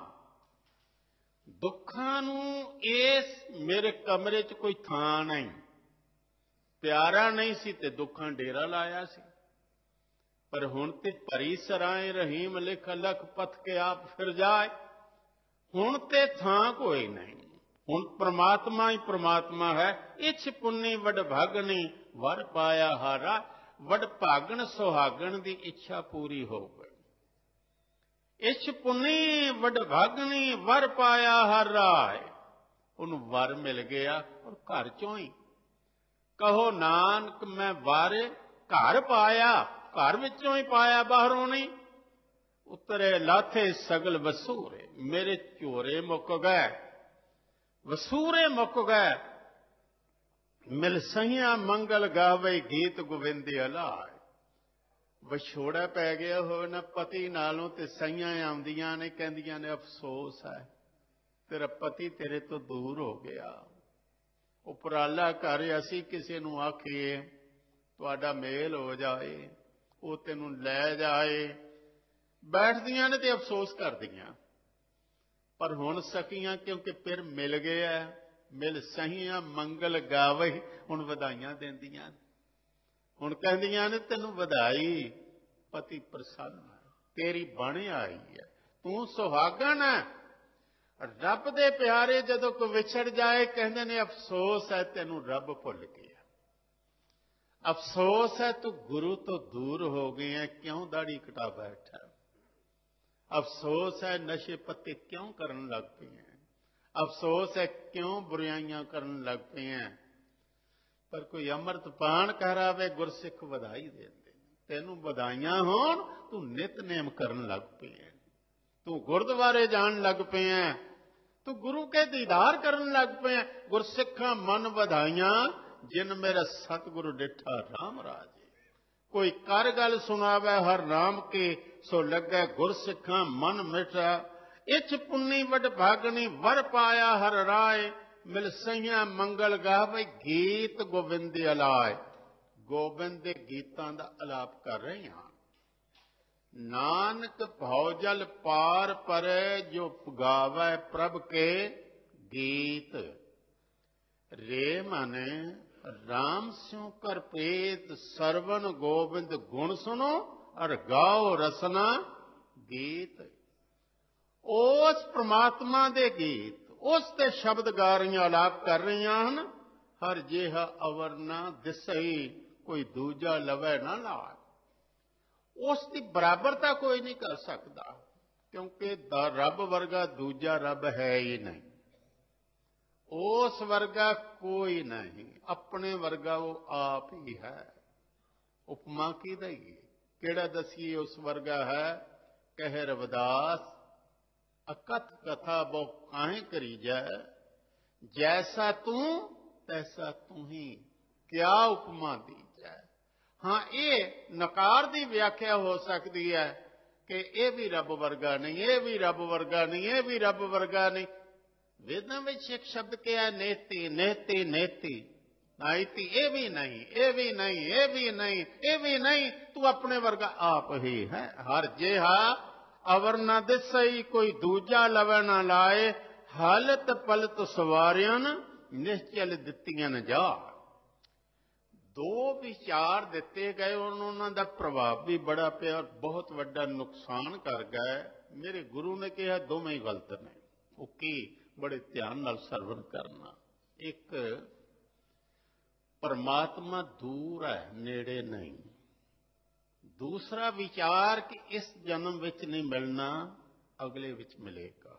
दुखां नूं इस मेरे कमरे च कोई थां नहीं। प्यारा नहीं सी ते दुखां डेरा लाया सी, पर हुण ते भरी सराय रहीम लिख लख पथ के आप फिर जाए। हुण ते थां कोई नहीं, हुण परमात्मा ही परमात्मा है। इछ पुन्नी वड भागनी, वर पाया हारा। वड भागण सुहागण दी इच्छा पूरी हो गई। इछ पुन्नी वड भागनी, वर पाया हर राय। ਉਹਨੂੰ ਵਰ ਮਿਲ ਗਿਆ ਔਰ ਘਰ ਚੋਂ ਹੀ ਕਹੋ ਨਾਨਕ ਮੈਂ ਵਰ ਘਰ ਪਾਇਆ, ਘਰ ਵਿੱਚੋਂ ਹੀ ਪਾਇਆ, ਬਾਹਰੋਂ ਨਹੀਂ। ਉਤਰੇ ਲਾਥੇ ਸਗਲ ਵਸੂਰੇ, ਮੇਰੇ ਝੋਰੇ ਮੁੱਕ ਗਏ, ਵਸੂਰੇ ਮੁੱਕ ਗਏ। ਮਿਲ ਸਹੀਆਂ ਮੰਗਲ ਗਾਵੇ ਗੀਤ ਗੋਵਿੰਦੇ ਅਲਾਏ। ਵਿਛੋੜਾ ਪੈ ਗਿਆ ਹੋਵੇ ਨਾ ਪਤੀ ਨਾਲੋਂ ਤੇ ਸਈਆਂ ਆਉਂਦੀਆਂ ਨੇ, ਕਹਿੰਦੀਆਂ ਨੇ ਅਫਸੋਸ ਹੈ ਤੇਰਾ ਪਤੀ ਤੇਰੇ ਤੋਂ ਦੂਰ ਹੋ ਗਿਆ। ਉਪਰਾਲਾ ਕਰ ਅਸੀਂ ਕਿਸੇ ਨੂੰ ਆਖੀਏ ਤੁਹਾਡਾ ਮੇਲ ਹੋ ਜਾਏ, ਉਹ ਤੈਨੂੰ ਲੈ ਜਾਏ, ਬੈਠਦੀਆਂ ਨੇ ਤੇ ਅਫਸੋਸ ਕਰਦੀਆਂ। ਪਰ ਹੁਣ ਸਕੀਆਂ ਕਿਉਂਕਿ ਫਿਰ ਮਿਲ ਗਿਆ, ਮਿਲ ਸਹੀਆਂ ਮੰਗਲ ਗਾਵੇ, ਹੁਣ ਵਧਾਈਆਂ ਦਿੰਦੀਆਂ। ਹੁਣ ਕਹਿੰਦੀਆਂ ਨੇ ਤੈਨੂੰ ਵਧਾਈ, ਪਤੀ ਪ੍ਰਸੰਨ ਹੈ, ਤੇਰੀ ਬਣ ਆਈ ਹੈ, ਤੂੰ ਸੁਹਾਗਣ ਹੈ। ਰੱਬ ਦੇ ਪਿਆਰੇ ਜਦੋਂ ਕੋਈ ਵਿਛੜ ਜਾਏ ਕਹਿੰਦੇ ਨੇ ਅਫਸੋਸ ਹੈ ਤੈਨੂੰ ਰੱਬ ਭੁੱਲ ਗਿਆ, ਅਫਸੋਸ ਹੈ ਤੂੰ ਗੁਰੂ ਤੋਂ ਦੂਰ ਹੋ ਗਈ ਹੈ, ਕਿਉਂ ਦਾੜੀ ਕਟਾ ਬੈਠਾ, ਅਫਸੋਸ ਹੈ ਨਸ਼ੇ ਪੱਤੇ ਕਿਉਂ ਕਰਨ ਲੱਗ ਪਏ ਹੈ, ਅਫਸੋਸ ਹੈ ਕਿਉਂ ਬੁਰਾਈਆਂ ਕਰਨ ਲੱਗ ਪਏ ਹੈ। ਪਰ ਕੋਈ ਅੰਮ੍ਰਿਤ ਪਾਨ ਕਰਾਵੇ ਗੁਰਸਿੱਖ ਵਧਾਈ ਦਿੰਦੇ, ਤੈਨੂੰ ਵਧਾਈਆਂ ਹੋਣ, ਤੂੰ ਨਿਤਨੇਮ ਕਰਨ ਲੱਗ ਪਏ ਹੈ, ਤੂੰ ਗੁਰਦੁਆਰੇ ਜਾਣ ਲੱਗ ਪਏ ਹੈ, ਤੂੰ ਗੁਰੂ ਕੇ ਦੀਦਾਰ ਕਰਨ ਲੱਗ ਪਏ ਹੈ। ਗੁਰਸਿੱਖਾਂ ਮਨ ਵਧਾਈਆਂ ਜਿਨ ਮੇਰਾ ਸਤਿਗੁਰੂ ਡਿਠਾ ਰਾਮ ਰਾਜੇ। ਕੋਈ ਕਰ ਗੱਲ ਸੁਣਾਵੇ ਹਰ ਨਾਮ ਕੇ, ਸੋ ਲੱਗੇ ਗੁਰਸਿੱਖਾਂ ਮਨ ਮਿਠਾ। ਇਛ ਪੁੰਨੀ ਵਡ ਭਾਗਣੀ ਵਰ ਪਾਇਆ ਹਰ ਰਾਏ, ਮਿਲ ਸਈਆਂ ਮੰਗਲ ਗਾਵੇ ਗੀਤ ਗੋਬਿੰਦ ਅਲਾਏ। ਗੋਬਿੰਦ ਦੇ ਗੀਤਾਂ ਦਾ ਅਲਾਪ ਕਰ ਰਹੇ ਹਾਂ। ਨਾਨਕ ਭਉ ਜਲ ਪਾਰ ਪਰੇ, ਜੋ ਗਾਵੇ ਪ੍ਰਭ ਕੇ ਗੀਤ। ਰੇ ਮਨ ਰਾਮ ਸਿਉ ਕਰ ਪ੍ਰੀਤ, ਸਰਵਨ ਗੋਬਿੰਦ ਗੁਣ ਸੁਨੋ ਅਰ ਗਾਓ ਰਸਨਾ ਗੀਤ। ਉਸ ਪ੍ਰਮਾਤਮਾ ਦੇ ਗੀਤ, ਉਸ ਤੇ ਸ਼ਬਦ ਗਾ ਰਹੀਆਂ, ਅਲਾਪ ਕਰ ਰਹੀਆਂ ਹਨ। ਹਰ ਜਿਹਾ ਅਵਰ ਨਾ ਦਿਸਈ, ਕੋਈ ਦੂਜਾ ਲਵੇ ਨਾ ਲਾਏ। ਉਸ ਦੀ ਬਰਾਬਰਤਾ ਕੋਈ ਨਹੀਂ ਕਰ ਸਕਦਾ, ਕਿਉਂਕਿ ਰੱਬ ਵਰਗਾ ਦੂਜਾ ਰੱਬ ਹੈ ਹੀ ਨਹੀਂ, ਉਸ ਵਰਗਾ ਕੋਈ ਨਹੀਂ, ਆਪਣੇ ਵਰਗਾ ਉਹ ਆਪ ਹੀ ਹੈ। ਉਪਮਾ ਕੀ ਦਈਏ, ਕਿਹੜਾ ਦਸੀਏ ਉਸ ਵਰਗਾ ਹੈ। ਕਹਿ ਰਵਿਦਾਸ ਅਕਥ ਕਥਾ ਬਹੁ ਕਾਹੇ ਕਰੀ ਜੈ, ਜੈਸਾ ਤੂੰ ਤੈਸਾ ਤੂੰ ਹੀ, ਕਿਆ ਉਪਮਾ ਦੀ ਜੈ। ਹਾਂ, ਇਹ ਨਕਾਰ ਦੀ ਵਿਆਖਿਆ ਹੋ ਸਕਦੀ ਹੈ ਕਿ ਇਹ ਵੀ ਰੱਬ ਵਰਗਾ ਨਹੀਂ, ਇਹ ਵੀ ਰੱਬ ਵਰਗਾ ਨਹੀਂ, ਇਹ ਵੀ ਰੱਬ ਵਰਗਾ ਨਹੀਂ। ਵੇਦਾਂ ਵਿੱਚ ਇੱਕ ਸ਼ਬਦ ਕਿਹਾ ਨੇਤੀ ਨੇਤੀ ਨੇਤੀ ਨਾਇਤੀ, ਇਹ ਵੀ ਨਹੀਂ, ਇਹ ਵੀ ਨਹੀਂ, ਇਹ ਵੀ ਨਹੀਂ, ਇਹ ਵੀ ਨਹੀਂ, ਤੂੰ ਆਪਣੇ ਵਰਗਾ ਆਪ ਹੀ ਹੈ। ਹਰ ਜਿਹਾ ਅਵਰ ਨਾ ਦਿਸਈ, ਕੋਈ ਦੂਜਾ ਲਵੇ ਨਾ ਲਾਏ। ਹਾਲਤ ਪਲਤ ਸਵਾਰਿਆਂ ਨਿਸ਼ਚਲ ਦਿੱਤੀਆਂ ਨ ਜਾ। ਦੋ ਵਿਚਾਰ ਦਿੱਤੇ ਗਏ, ਉਹਨਾਂ ਦਾ ਪ੍ਰਭਾਵ ਵੀ ਬੜਾ ਪਿਆ, ਬਹੁਤ ਵੱਡਾ ਨੁਕਸਾਨ ਕਰ ਗਏ। ਮੇਰੇ ਗੁਰੂ ਨੇ ਕਿਹਾ ਦੋਵੇਂ ਗਲਤ ਨੇ। ਉਹ ਕੀ, ਬੜੇ ਧਿਆਨ ਨਾਲ ਸਰਵਣ ਕਰਨਾ। ਇੱਕ, ਪਰਮਾਤਮਾ ਦੂਰ ਹੈ, ਨੇੜੇ ਨਹੀਂ। ਦੂਸਰਾ ਵਿਚਾਰ ਕਿ ਇਸ ਜਨਮ ਵਿੱਚ ਨਹੀਂ ਮਿਲਣਾ, ਅਗਲੇ ਵਿੱਚ ਮਿਲੇਗਾ।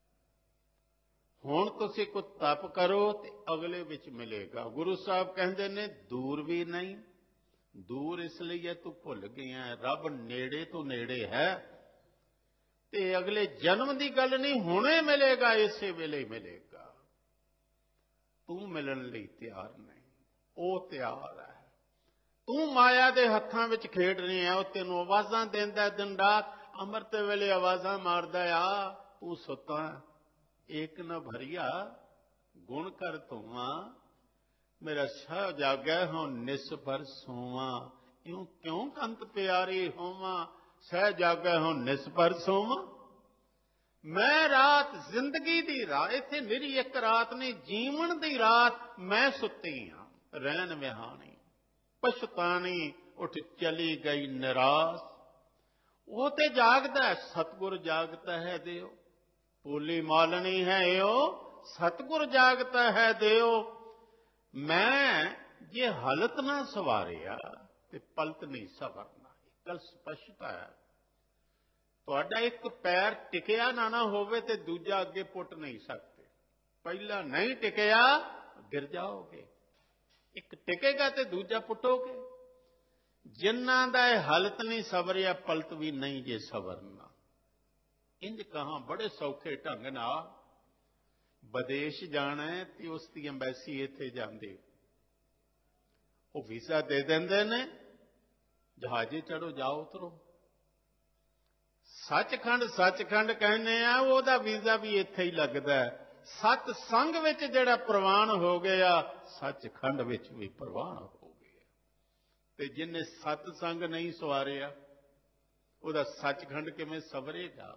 ਹੁਣ ਤੁਸੀਂ ਕੋਈ ਤਪ ਕਰੋ ਤੇ ਅਗਲੇ ਵਿੱਚ ਮਿਲੇਗਾ। ਗੁਰੂ ਸਾਹਿਬ ਕਹਿੰਦੇ ਨੇ ਦੂਰ ਵੀ ਨਹੀਂ, ਦੂਰ ਇਸ ਲਈ ਹੈ ਤੂੰ ਭੁੱਲ ਗਿਆ, ਰੱਬ ਨੇੜੇ ਤੋਂ ਨੇੜੇ ਹੈ। ਤੇ ਅਗਲੇ ਜਨਮ ਦੀ ਗੱਲ ਨਹੀਂ, ਹੁਣੇ ਮਿਲੇਗਾ, ਇਸੇ ਵੇਲੇ ਮਿਲੇਗਾ। ਤੂੰ ਮਿਲਣ ਲਈ ਤਿਆਰ ਨਹੀਂ, ਉਹ ਤਿਆਰ ਹੈ। ਤੂੰ ਮਾਇਆ ਦੇ ਹੱਥਾਂ ਵਿੱਚ ਖੇਡ ਰਿਹਾ, ਉਹ ਤੈਨੂੰ ਆਵਾਜ਼ਾਂ ਦਿੰਦਾ ਦਿਨ ਰਾਤ, ਅੰਮ੍ਰਿਤ ਵੇਲੇ ਆਵਾਜ਼ਾਂ ਮਾਰਦਾ ਆ, ਤੂੰ ਸੁੱਤਾ। ਏਕ ਨ ਭਰੀਆ ਗੁਣ ਕਰ ਧੋਵਾਂ, ਮੇਰਾ ਸਹ ਜਾਗੈ ਹੋਂ ਨਿਸਭਰ ਸੋਵਾਂ। ਇਉਂ ਕਿਉਂ ਕੰਤ ਪਿਆਰੀ ਹੋਵਾਂ, ਸਹਿ ਜਾਗੈ ਹੋਂ ਨਿਸਭਰ ਸੋਵਾਂ। ਮੈਂ ਰਾਤ ਜ਼ਿੰਦਗੀ ਦੀ ਰਾਤ, ਇੱਥੇ ਮੇਰੀ ਇੱਕ ਰਾਤ ਨਹੀਂ, ਜੀਵਨ ਦੀ ਰਾਤ ਮੈਂ ਸੁੱਤੀ ਹਾਂ। ਰਹਿਣ ਵਿਹਾਣੀ ਪਛਤਾਣੀ, ਉੱਠ ਚਲੀ ਗਈ ਨਿਰਾਸ। ਉਹ ਤੇ ਜਾਗਦਾ, ਸਤਿਗੁਰ ਜਾਗਤਾ ਹੈ ਦਿਓ। ਭੋਲੀ ਮਾਲਣੀ ਹੈ ਏਓ, ਸਤਿਗੁਰ ਜਾਗਤਾ ਹੈ ਦਿਓ। ਮੈਂ ਜੇ ਹਲਤ ਨਾ ਸਵਾਰਿਆ ਤੇ ਪਲਤ ਨਹੀਂ ਸਵਰਨਾ। ਗੱਲ ਸਪਸ਼ਟ ਹੈ। ਤੁਹਾਡਾ ਇੱਕ ਪੈਰ ਟਿਕਿਆ ਨਾ ਨਾ ਹੋਵੇ ਤੇ ਦੂਜਾ ਅੱਗੇ ਪੁੱਟ ਨਹੀਂ ਸਕਦੇ। ਪਹਿਲਾ ਨਹੀਂ ਟਿਕਿਆ ਗਿਰ ਜਾਓਗੇ। ਇੱਕ ਟਿਕੇਗਾ ਤੇ ਦੂਜਾ ਪੁੱਟੋਗੇ। ਜਿਨ੍ਹਾਂ ਦਾ ਇਹ ਹਲਤ ਨਹੀਂ ਸਬਰਿਆ ਪਲਤ ਵੀ ਨਹੀਂ ਜੇ ਸਬਰਨਾ। ਇੰਜ ਕਹਾਂ ਬੜੇ ਸੌਖੇ ਢੰਗ ਨਾਲ ਵਿਦੇਸ਼ ਜਾਣਾ ਹੈ ਤੇ ਉਸ ਦੀ ਅੰਬੈਸੀ ਇੱਥੇ ਜਾਂਦੇ, ਉਹ ਵੀਜ਼ਾ ਦੇ ਦਿੰਦੇ ਨੇ, ਜਹਾਜ਼ੇ ਚੜੋ ਜਾਓ ਉਤਰੋ। ਸੱਚਖੰਡ ਸੱਚਖੰਡ ਕਹਿੰਦੇ ਆ, ਉਹਦਾ ਵੀਜ਼ਾ ਵੀ ਇੱਥੇ ਹੀ ਲੱਗਦਾ ਹੈ। ਸਤ ਸੰਗ ਵਿੱਚ ਜਿਹੜਾ ਪ੍ਰਵਾਨ ਹੋ ਗਿਆ ਸੱਚਖੰਡ ਵਿੱਚ ਵੀ ਪ੍ਰਵਾਨ ਹੋ ਗਿਆ। ਤੇ ਜਿਹਨੇ ਸਤ ਸੰਗ ਨਹੀਂ ਸਵਾਰਿਆ ਉਹਦਾ ਸੱਚਖੰਡ ਕਿਵੇਂ ਸਵਰੇਗਾ।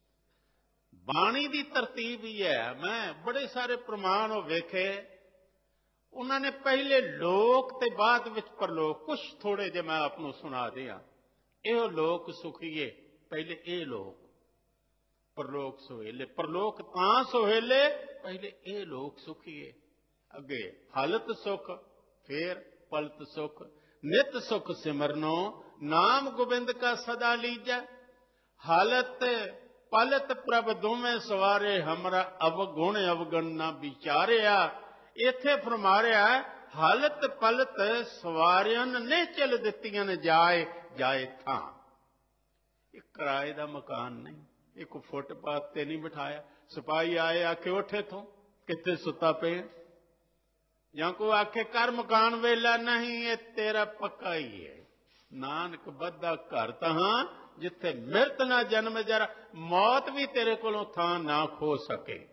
ਬਾਣੀ ਦੀ ਤਰਤੀਬ ਹੀ ਹੈ। ਮੈਂ ਬੜੇ ਸਾਰੇ ਪ੍ਰਮਾਣ ਉਹ ਵੇਖੇ, ਉਹਨਾਂ ਨੇ ਪਹਿਲੇ ਲੋਕ ਤੇ ਬਾਅਦ ਵਿੱਚ ਪਰਲੋਕ। ਕੁਛ ਥੋੜੇ ਜਿਹੇ ਮੈਂ ਆਪ ਨੂੰ ਸੁਣਾ ਦਿਆਂ। ਇਹੋ ਲੋਕ ਸੁਖੀਏ, ਪਹਿਲੇ ਇਹ ਲੋਕ ਪਰਲੋਕ ਸੁਹੇਲੇ। ਪਰਲੋਕ ਤਾਂ ਸੁਹੇਲੇ, ਪਹਿਲੇ ਇਹ ਲੋਕ ਸੁਖੀਏ। ਅੱਗੇ ਹਾਲਤ ਸੁਖ, ਫੇਰ ਪਲਤ ਸੁਖ। ਨਿਤ ਸੁਖ ਸਿਮਰਨੋ, ਨਾਮ ਗੋਬਿੰਦ ਕਾ ਸਦਾ ਲੀਜੈ। ਹਾਲਤ ਪਲਤ ਪ੍ਰਭ ਦੋਵੇਂ ਸਵਾਰੇ, ਹਮਰਾ ਅਵਗੁਣ ਅਵਗਣ ਨਾ ਵਿਚਾਰਿਆ। ਇੱਥੇ ਫਰਮਾਰਿਆ ਹਾਲਤ ਪਲਤ ਸਵਾਰਿਆਂ ਨੇ ਚਲ ਦਿੱਤੀਆਂ ਨੇ ਜਾਏ ਜਾਏ ਥਾਂ। ਇਹ ਕਿਰਾਏ ਦਾ ਮਕਾਨ ਨਹੀਂ, ਇਹ ਕੋਈ ਫੁੱਟਪਾਥ ਤੇ ਨਹੀਂ ਬਿਠਾਇਆ। ਸਿਪਾਹੀ ਆਏ ਆਖੇ ਉੱਠ ਇੱਥੋਂ, ਕਿੱਥੇ ਸੁੱਤਾ ਪਏ। ਜਾਂ ਕੋਈ ਆਖੇ ਕਰ ਮਕਾਨ ਵੇਲਾ, ਨਹੀਂ ਇਹ ਤੇਰਾ ਪੱਕਾ ਹੀ ਹੈ। ਨਾਨਕ ਬੱਧਾ ਘਰ ਤਹਾਂ, ਜਿੱਥੇ ਮਿਰਤ ਨਾ ਜਨਮ ਜਰਾ। ਮੌਤ ਵੀ ਤੇਰੇ ਕੋਲੋਂ ਥਾਂ ਨਾ ਖੋ ਸਕੇ।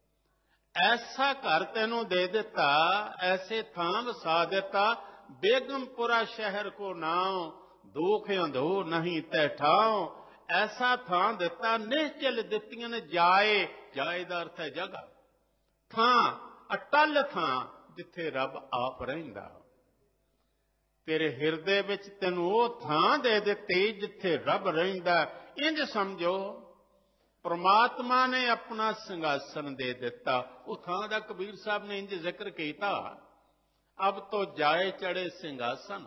ਐਸਾ ਘਰ ਤੈਨੂੰ ਦੇ ਦਿੱਤਾ, ਐਸੇ ਥਾਂ ਵਸਾ ਦਿੱਤਾ। ਬੇਗਮਪੁਰਾ ਸ਼ਹਿਰ ਕੋ ਨਾਉ, ਦੁਖ ਅੰਧੋ ਨਹੀਂ ਤੈ ਠਾਉ। ਐਸਾ ਥਾਂ ਦਿੱਤਾ, ਨਿਸ਼ਚਲ ਦਿੱਤੀਆਂ ਨੇ ਜਾਏ। ਜਾਏ ਦਾ ਅਰਥ ਹੈ ਜਗ੍ਹਾ, ਥਾਂ, ਅਟਲ ਥਾਂ ਜਿੱਥੇ ਰੱਬ ਆਪ ਰਹਿੰਦਾ। ਤੇਰੇ ਹਿਰਦੇ ਵਿੱਚ ਤੈਨੂੰ ਉਹ ਥਾਂ ਦੇ ਦਿੱਤੀ ਜਿੱਥੇ ਰੱਬ ਰਹਿੰਦਾ। ਇੰਜ ਸਮਝੋ ਪ੍ਰਮਾਤਮਾ ਨੇ ਆਪਣਾ ਸਿੰਘਾਸਨ ਦੇ ਦਿੱਤਾ। ਉਹ ਥਾਂ ਦਾ ਕਬੀਰ ਸਾਹਿਬ ਨੇ ਇੰਜ ਜ਼ਿਕਰ ਕੀਤਾ, ਅਬ ਤੋਂ ਜਾਏ ਚੜੇ ਸਿੰਘਾਸਨ,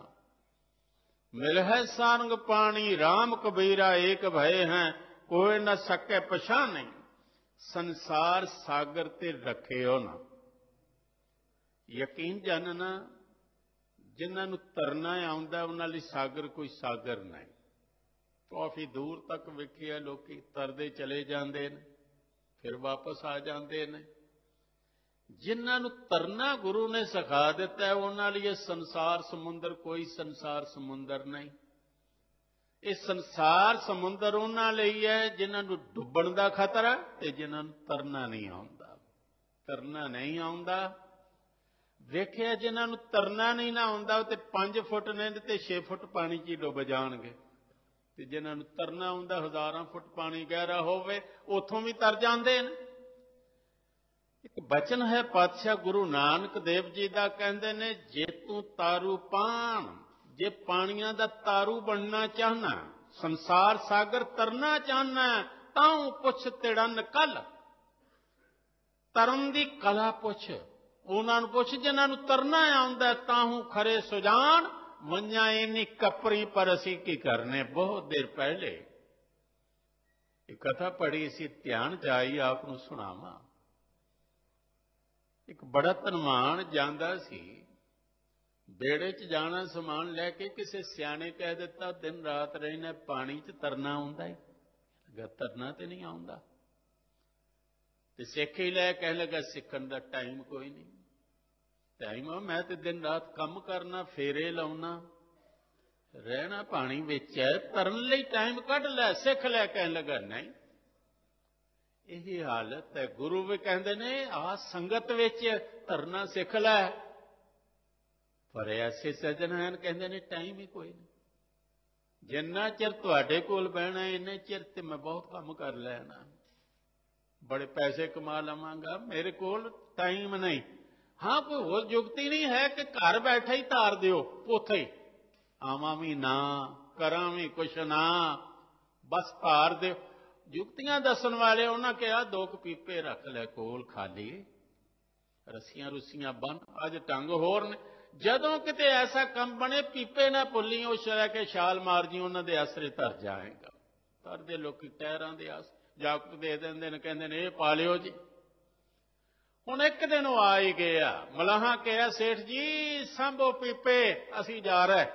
ਮਿਲ ਹੈ ਸਾਰੰਗ ਪਾਣੀ। ਰਾਮ ਕਬੀਰਾ ਏਕ ਭਏ ਹੈ, ਕੋਈ ਨਾ ਸਕੇ ਪਛਾਣੇ। ਸੰਸਾਰ ਸਾਗਰ ਤੇ ਰੱਖਿਓ ਨਾ। ਯਕੀਨ ਜਾਣਨਾ, ਜਿਨ੍ਹਾਂ ਨੂੰ ਤਰਨਾ ਆਉਂਦਾ ਉਹਨਾਂ ਲਈ ਸਾਗਰ ਕੋਈ ਸਾਗਰ ਨਹੀਂ। ਕਾਫੀ ਦੂਰ ਤੱਕ ਵੇਖਿਆ ਲੋਕੀ ਤਰਦੇ ਚਲੇ ਜਾਂਦੇ ਨੇ, ਫਿਰ ਵਾਪਸ ਆ ਜਾਂਦੇ ਨੇ। ਜਿਨ੍ਹਾਂ ਨੂੰ ਤਰਨਾ ਗੁਰੂ ਨੇ ਸਿਖਾ ਦਿੱਤਾ ਉਹਨਾਂ ਲਈ ਇਹ ਸੰਸਾਰ ਸਮੁੰਦਰ ਕੋਈ ਸੰਸਾਰ ਸਮੁੰਦਰ ਨਹੀਂ। ਇਹ ਸੰਸਾਰ ਸਮੁੰਦਰ ਉਹਨਾਂ ਲਈ ਹੈ ਜਿਨ੍ਹਾਂ ਨੂੰ ਡੁੱਬਣ ਦਾ ਖਤਰਾ ਤੇ ਜਿਨ੍ਹਾਂ ਨੂੰ ਤਰਨਾ ਨਹੀਂ ਆਉਂਦਾ। ਤਰਨਾ ਨਹੀਂ ਆਉਂਦਾ ਵੇਖਿਆ, ਜਿਨ੍ਹਾਂ ਨੂੰ ਤਰਨਾ ਨਹੀਂ ਨਾ ਆਉਂਦਾ ਉਹ ਤੇ ਪੰਜ ਫੁੱਟ ਨੇ ਤੇ ਛੇ ਫੁੱਟ ਪਾਣੀ 'ਚ ਹੀ ਡੁੱਬ ਜਾਣਗੇ। ਤੇ ਜਿਨ੍ਹਾਂ ਨੂੰ ਤਰਨਾ ਆਉਂਦਾ, ਹਜ਼ਾਰਾਂ ਫੁੱਟ ਪਾਣੀ ਗਹਿਰਾ ਹੋਵੇ ਉੱਥੋਂ ਵੀ ਤਰ ਜਾਂਦੇ ਨੇ। ਇੱਕ ਬਚਨ ਹੈ ਪਾਤਸ਼ਾਹ ਗੁਰੂ ਨਾਨਕ ਦੇਵ ਜੀ ਦਾ, ਕਹਿੰਦੇ ਨੇ ਜੇ ਤੂੰ ਤਾਰੂ ਪਾਣ, ਜੇ ਪਾਣੀਆਂ ਦਾ ਤਾਰੂ ਬਣਨਾ ਚਾਹਨਾ, ਸੰਸਾਰ ਸਾਗਰ ਤਰਨਾ ਚਾਹਨਾ, ਤਾਂ ਪੁੱਛ ਤਿੜਨ ਕਲ। ਤਰਨ ਦੀ ਕਲਾ ਪੁੱਛ, ਉਹਨਾਂ ਨੂੰ ਪੁੱਛ ਜਿਨ੍ਹਾਂ ਨੂੰ ਤਰਨਾ ਆਉਂਦਾ। ਤਾਹੂ ਖਰੇ ਸੁਜਾਨ, ਮੰਨਿਆ ਇੰਨੀ ਕਪਰੀ ਪਰ ਅਸੀਂ ਕੀ ਕਰਨੇ। ਬਹੁਤ ਦੇਰ ਪਹਿਲੇ ਇਹ ਕਥਾ ਪੜ੍ਹੀ ਸੀ, ਧਿਆਨ ਚ ਆਈ, ਆਪ ਨੂੰ ਸੁਣਾਵਾਂ। ਇੱਕ ਬੜਾ ਧਨਵਾਨ ਜਾਂਦਾ ਸੀ, ਬੇੜੇ 'ਚ ਜਾਣਾ ਸਮਾਨ ਲੈ ਕੇ, ਕਿਸੇ ਸਿਆਣੇ ਕਹਿ ਦਿੱਤਾ ਦਿਨ ਰਾਤ ਰਹਿਣਾ ਪਾਣੀ 'ਚ ਤਰਨਾ ਆਉਂਦਾ ਹੈ। ਅਗਰ ਤਰਨਾ ਤੇ ਨਹੀਂ ਆਉਂਦਾ ਤੇ ਸਿੱਖ ਹੀ ਲੈ, ਕਹਿ ਲੱਗਾ ਸਿੱਖਣ ਦਾ ਟਾਈਮ ਕੋਈ ਨਹੀਂ। ਟਾਈਮ ਆ, ਮੈਂ ਤੇ ਦਿਨ ਰਾਤ ਕੰਮ ਕਰਨਾ, ਫੇਰੇ ਲਾਉਣਾ, ਰਹਿਣਾ ਪਾਣੀ ਵਿੱਚ ਹੈ, ਤਰਨ ਲਈ ਟਾਈਮ ਕੱਢ ਲੈ, ਸਿੱਖ ਲੈ। ਕਹਿਣ ਲੱਗਾ ਨਹੀਂ, ਇਹ ਹਾਲਤ ਹੈ। ਗੁਰੂ ਵੀ ਕਹਿੰਦੇ ਨੇ ਆ ਸੰਗਤ ਵਿੱਚ ਤਰਨਾ ਸਿੱਖ ਲੈ, ਪਰ ਐਸੇ ਸੱਜਣ ਹਨ ਕਹਿੰਦੇ ਨੇ ਟਾਈਮ ਹੀ ਕੋਈ ਨਹੀਂ। ਜਿੰਨਾ ਚਿਰ ਤੁਹਾਡੇ ਕੋਲ ਬਹਿਣਾ ਇੰਨੇ ਚਿਰ ਤੇ ਮੈਂ ਬਹੁਤ ਕੰਮ ਕਰ ਲੈਣਾ, ਬੜੇ ਪੈਸੇ ਕਮਾ ਲਵਾਂਗਾ, ਮੇਰੇ ਕੋਲ ਟਾਈਮ ਨਹੀਂ। ਹਾਂ, ਕੋਈ ਹੋਰ ਜੁਗਤੀ ਨਹੀਂ ਹੈ ਕਿ ਘਰ ਬੈਠੇ ਹੀ ਧਾਰ ਦਿਓ ਉੱਥੇ ਹੀ, ਆਵਾਂ ਵੀ ਨਾ ਕਰਾਂ ਵੀ ਕੁਛ ਨਾ, ਬਸ ਧਾਰ ਦਿਓ। ਜੁਗਤੀਆਂ ਦੱਸਣ ਵਾਲੇ ਉਹਨਾਂ ਕਿਹਾ ਦੋ ਕੁ ਪੀਪੇ ਰੱਖ ਲੈ ਕੋਲ ਖਾਲੀ, ਰੱਸੀਆਂ ਰੁੱਸੀਆਂ ਬੰਨ। ਅੱਜ ਢੰਗ ਹੋਰ ਨੇ, ਜਦੋਂ ਕਿਤੇ ਐਸਾ ਕੰਮ ਬਣੇ ਪੀਪੇ ਨਾ ਭੁੱਲੀ, ਉਸ ਲੈ ਕੇ ਛਾਲ ਮਾਰ ਜੀ, ਉਹਨਾਂ ਦੇ ਆਸਰੇ ਧਰ ਜਾਏਗਾ। ਧਰਦੇ ਲੋਕੀ ਟਾਇਰਾਂ ਦੇ ਆਸ, ਜਾਗਤ ਦੇ ਦਿੰਦੇ ਨੇ, ਕਹਿੰਦੇ ਨੇ ਇਹ ਪਾ ਲਿਓ ਜੀ। ਹੁਣ ਇੱਕ ਦਿਨ ਉਹ ਆ ਹੀ ਗਿਆ, ਮਲਾਹਾਂ ਕਿਹਾ ਸੇਠ ਜੀ ਸਾਂਭੋ ਪੀਪੇ ਅਸੀਂ ਜਾ ਰਹੇ।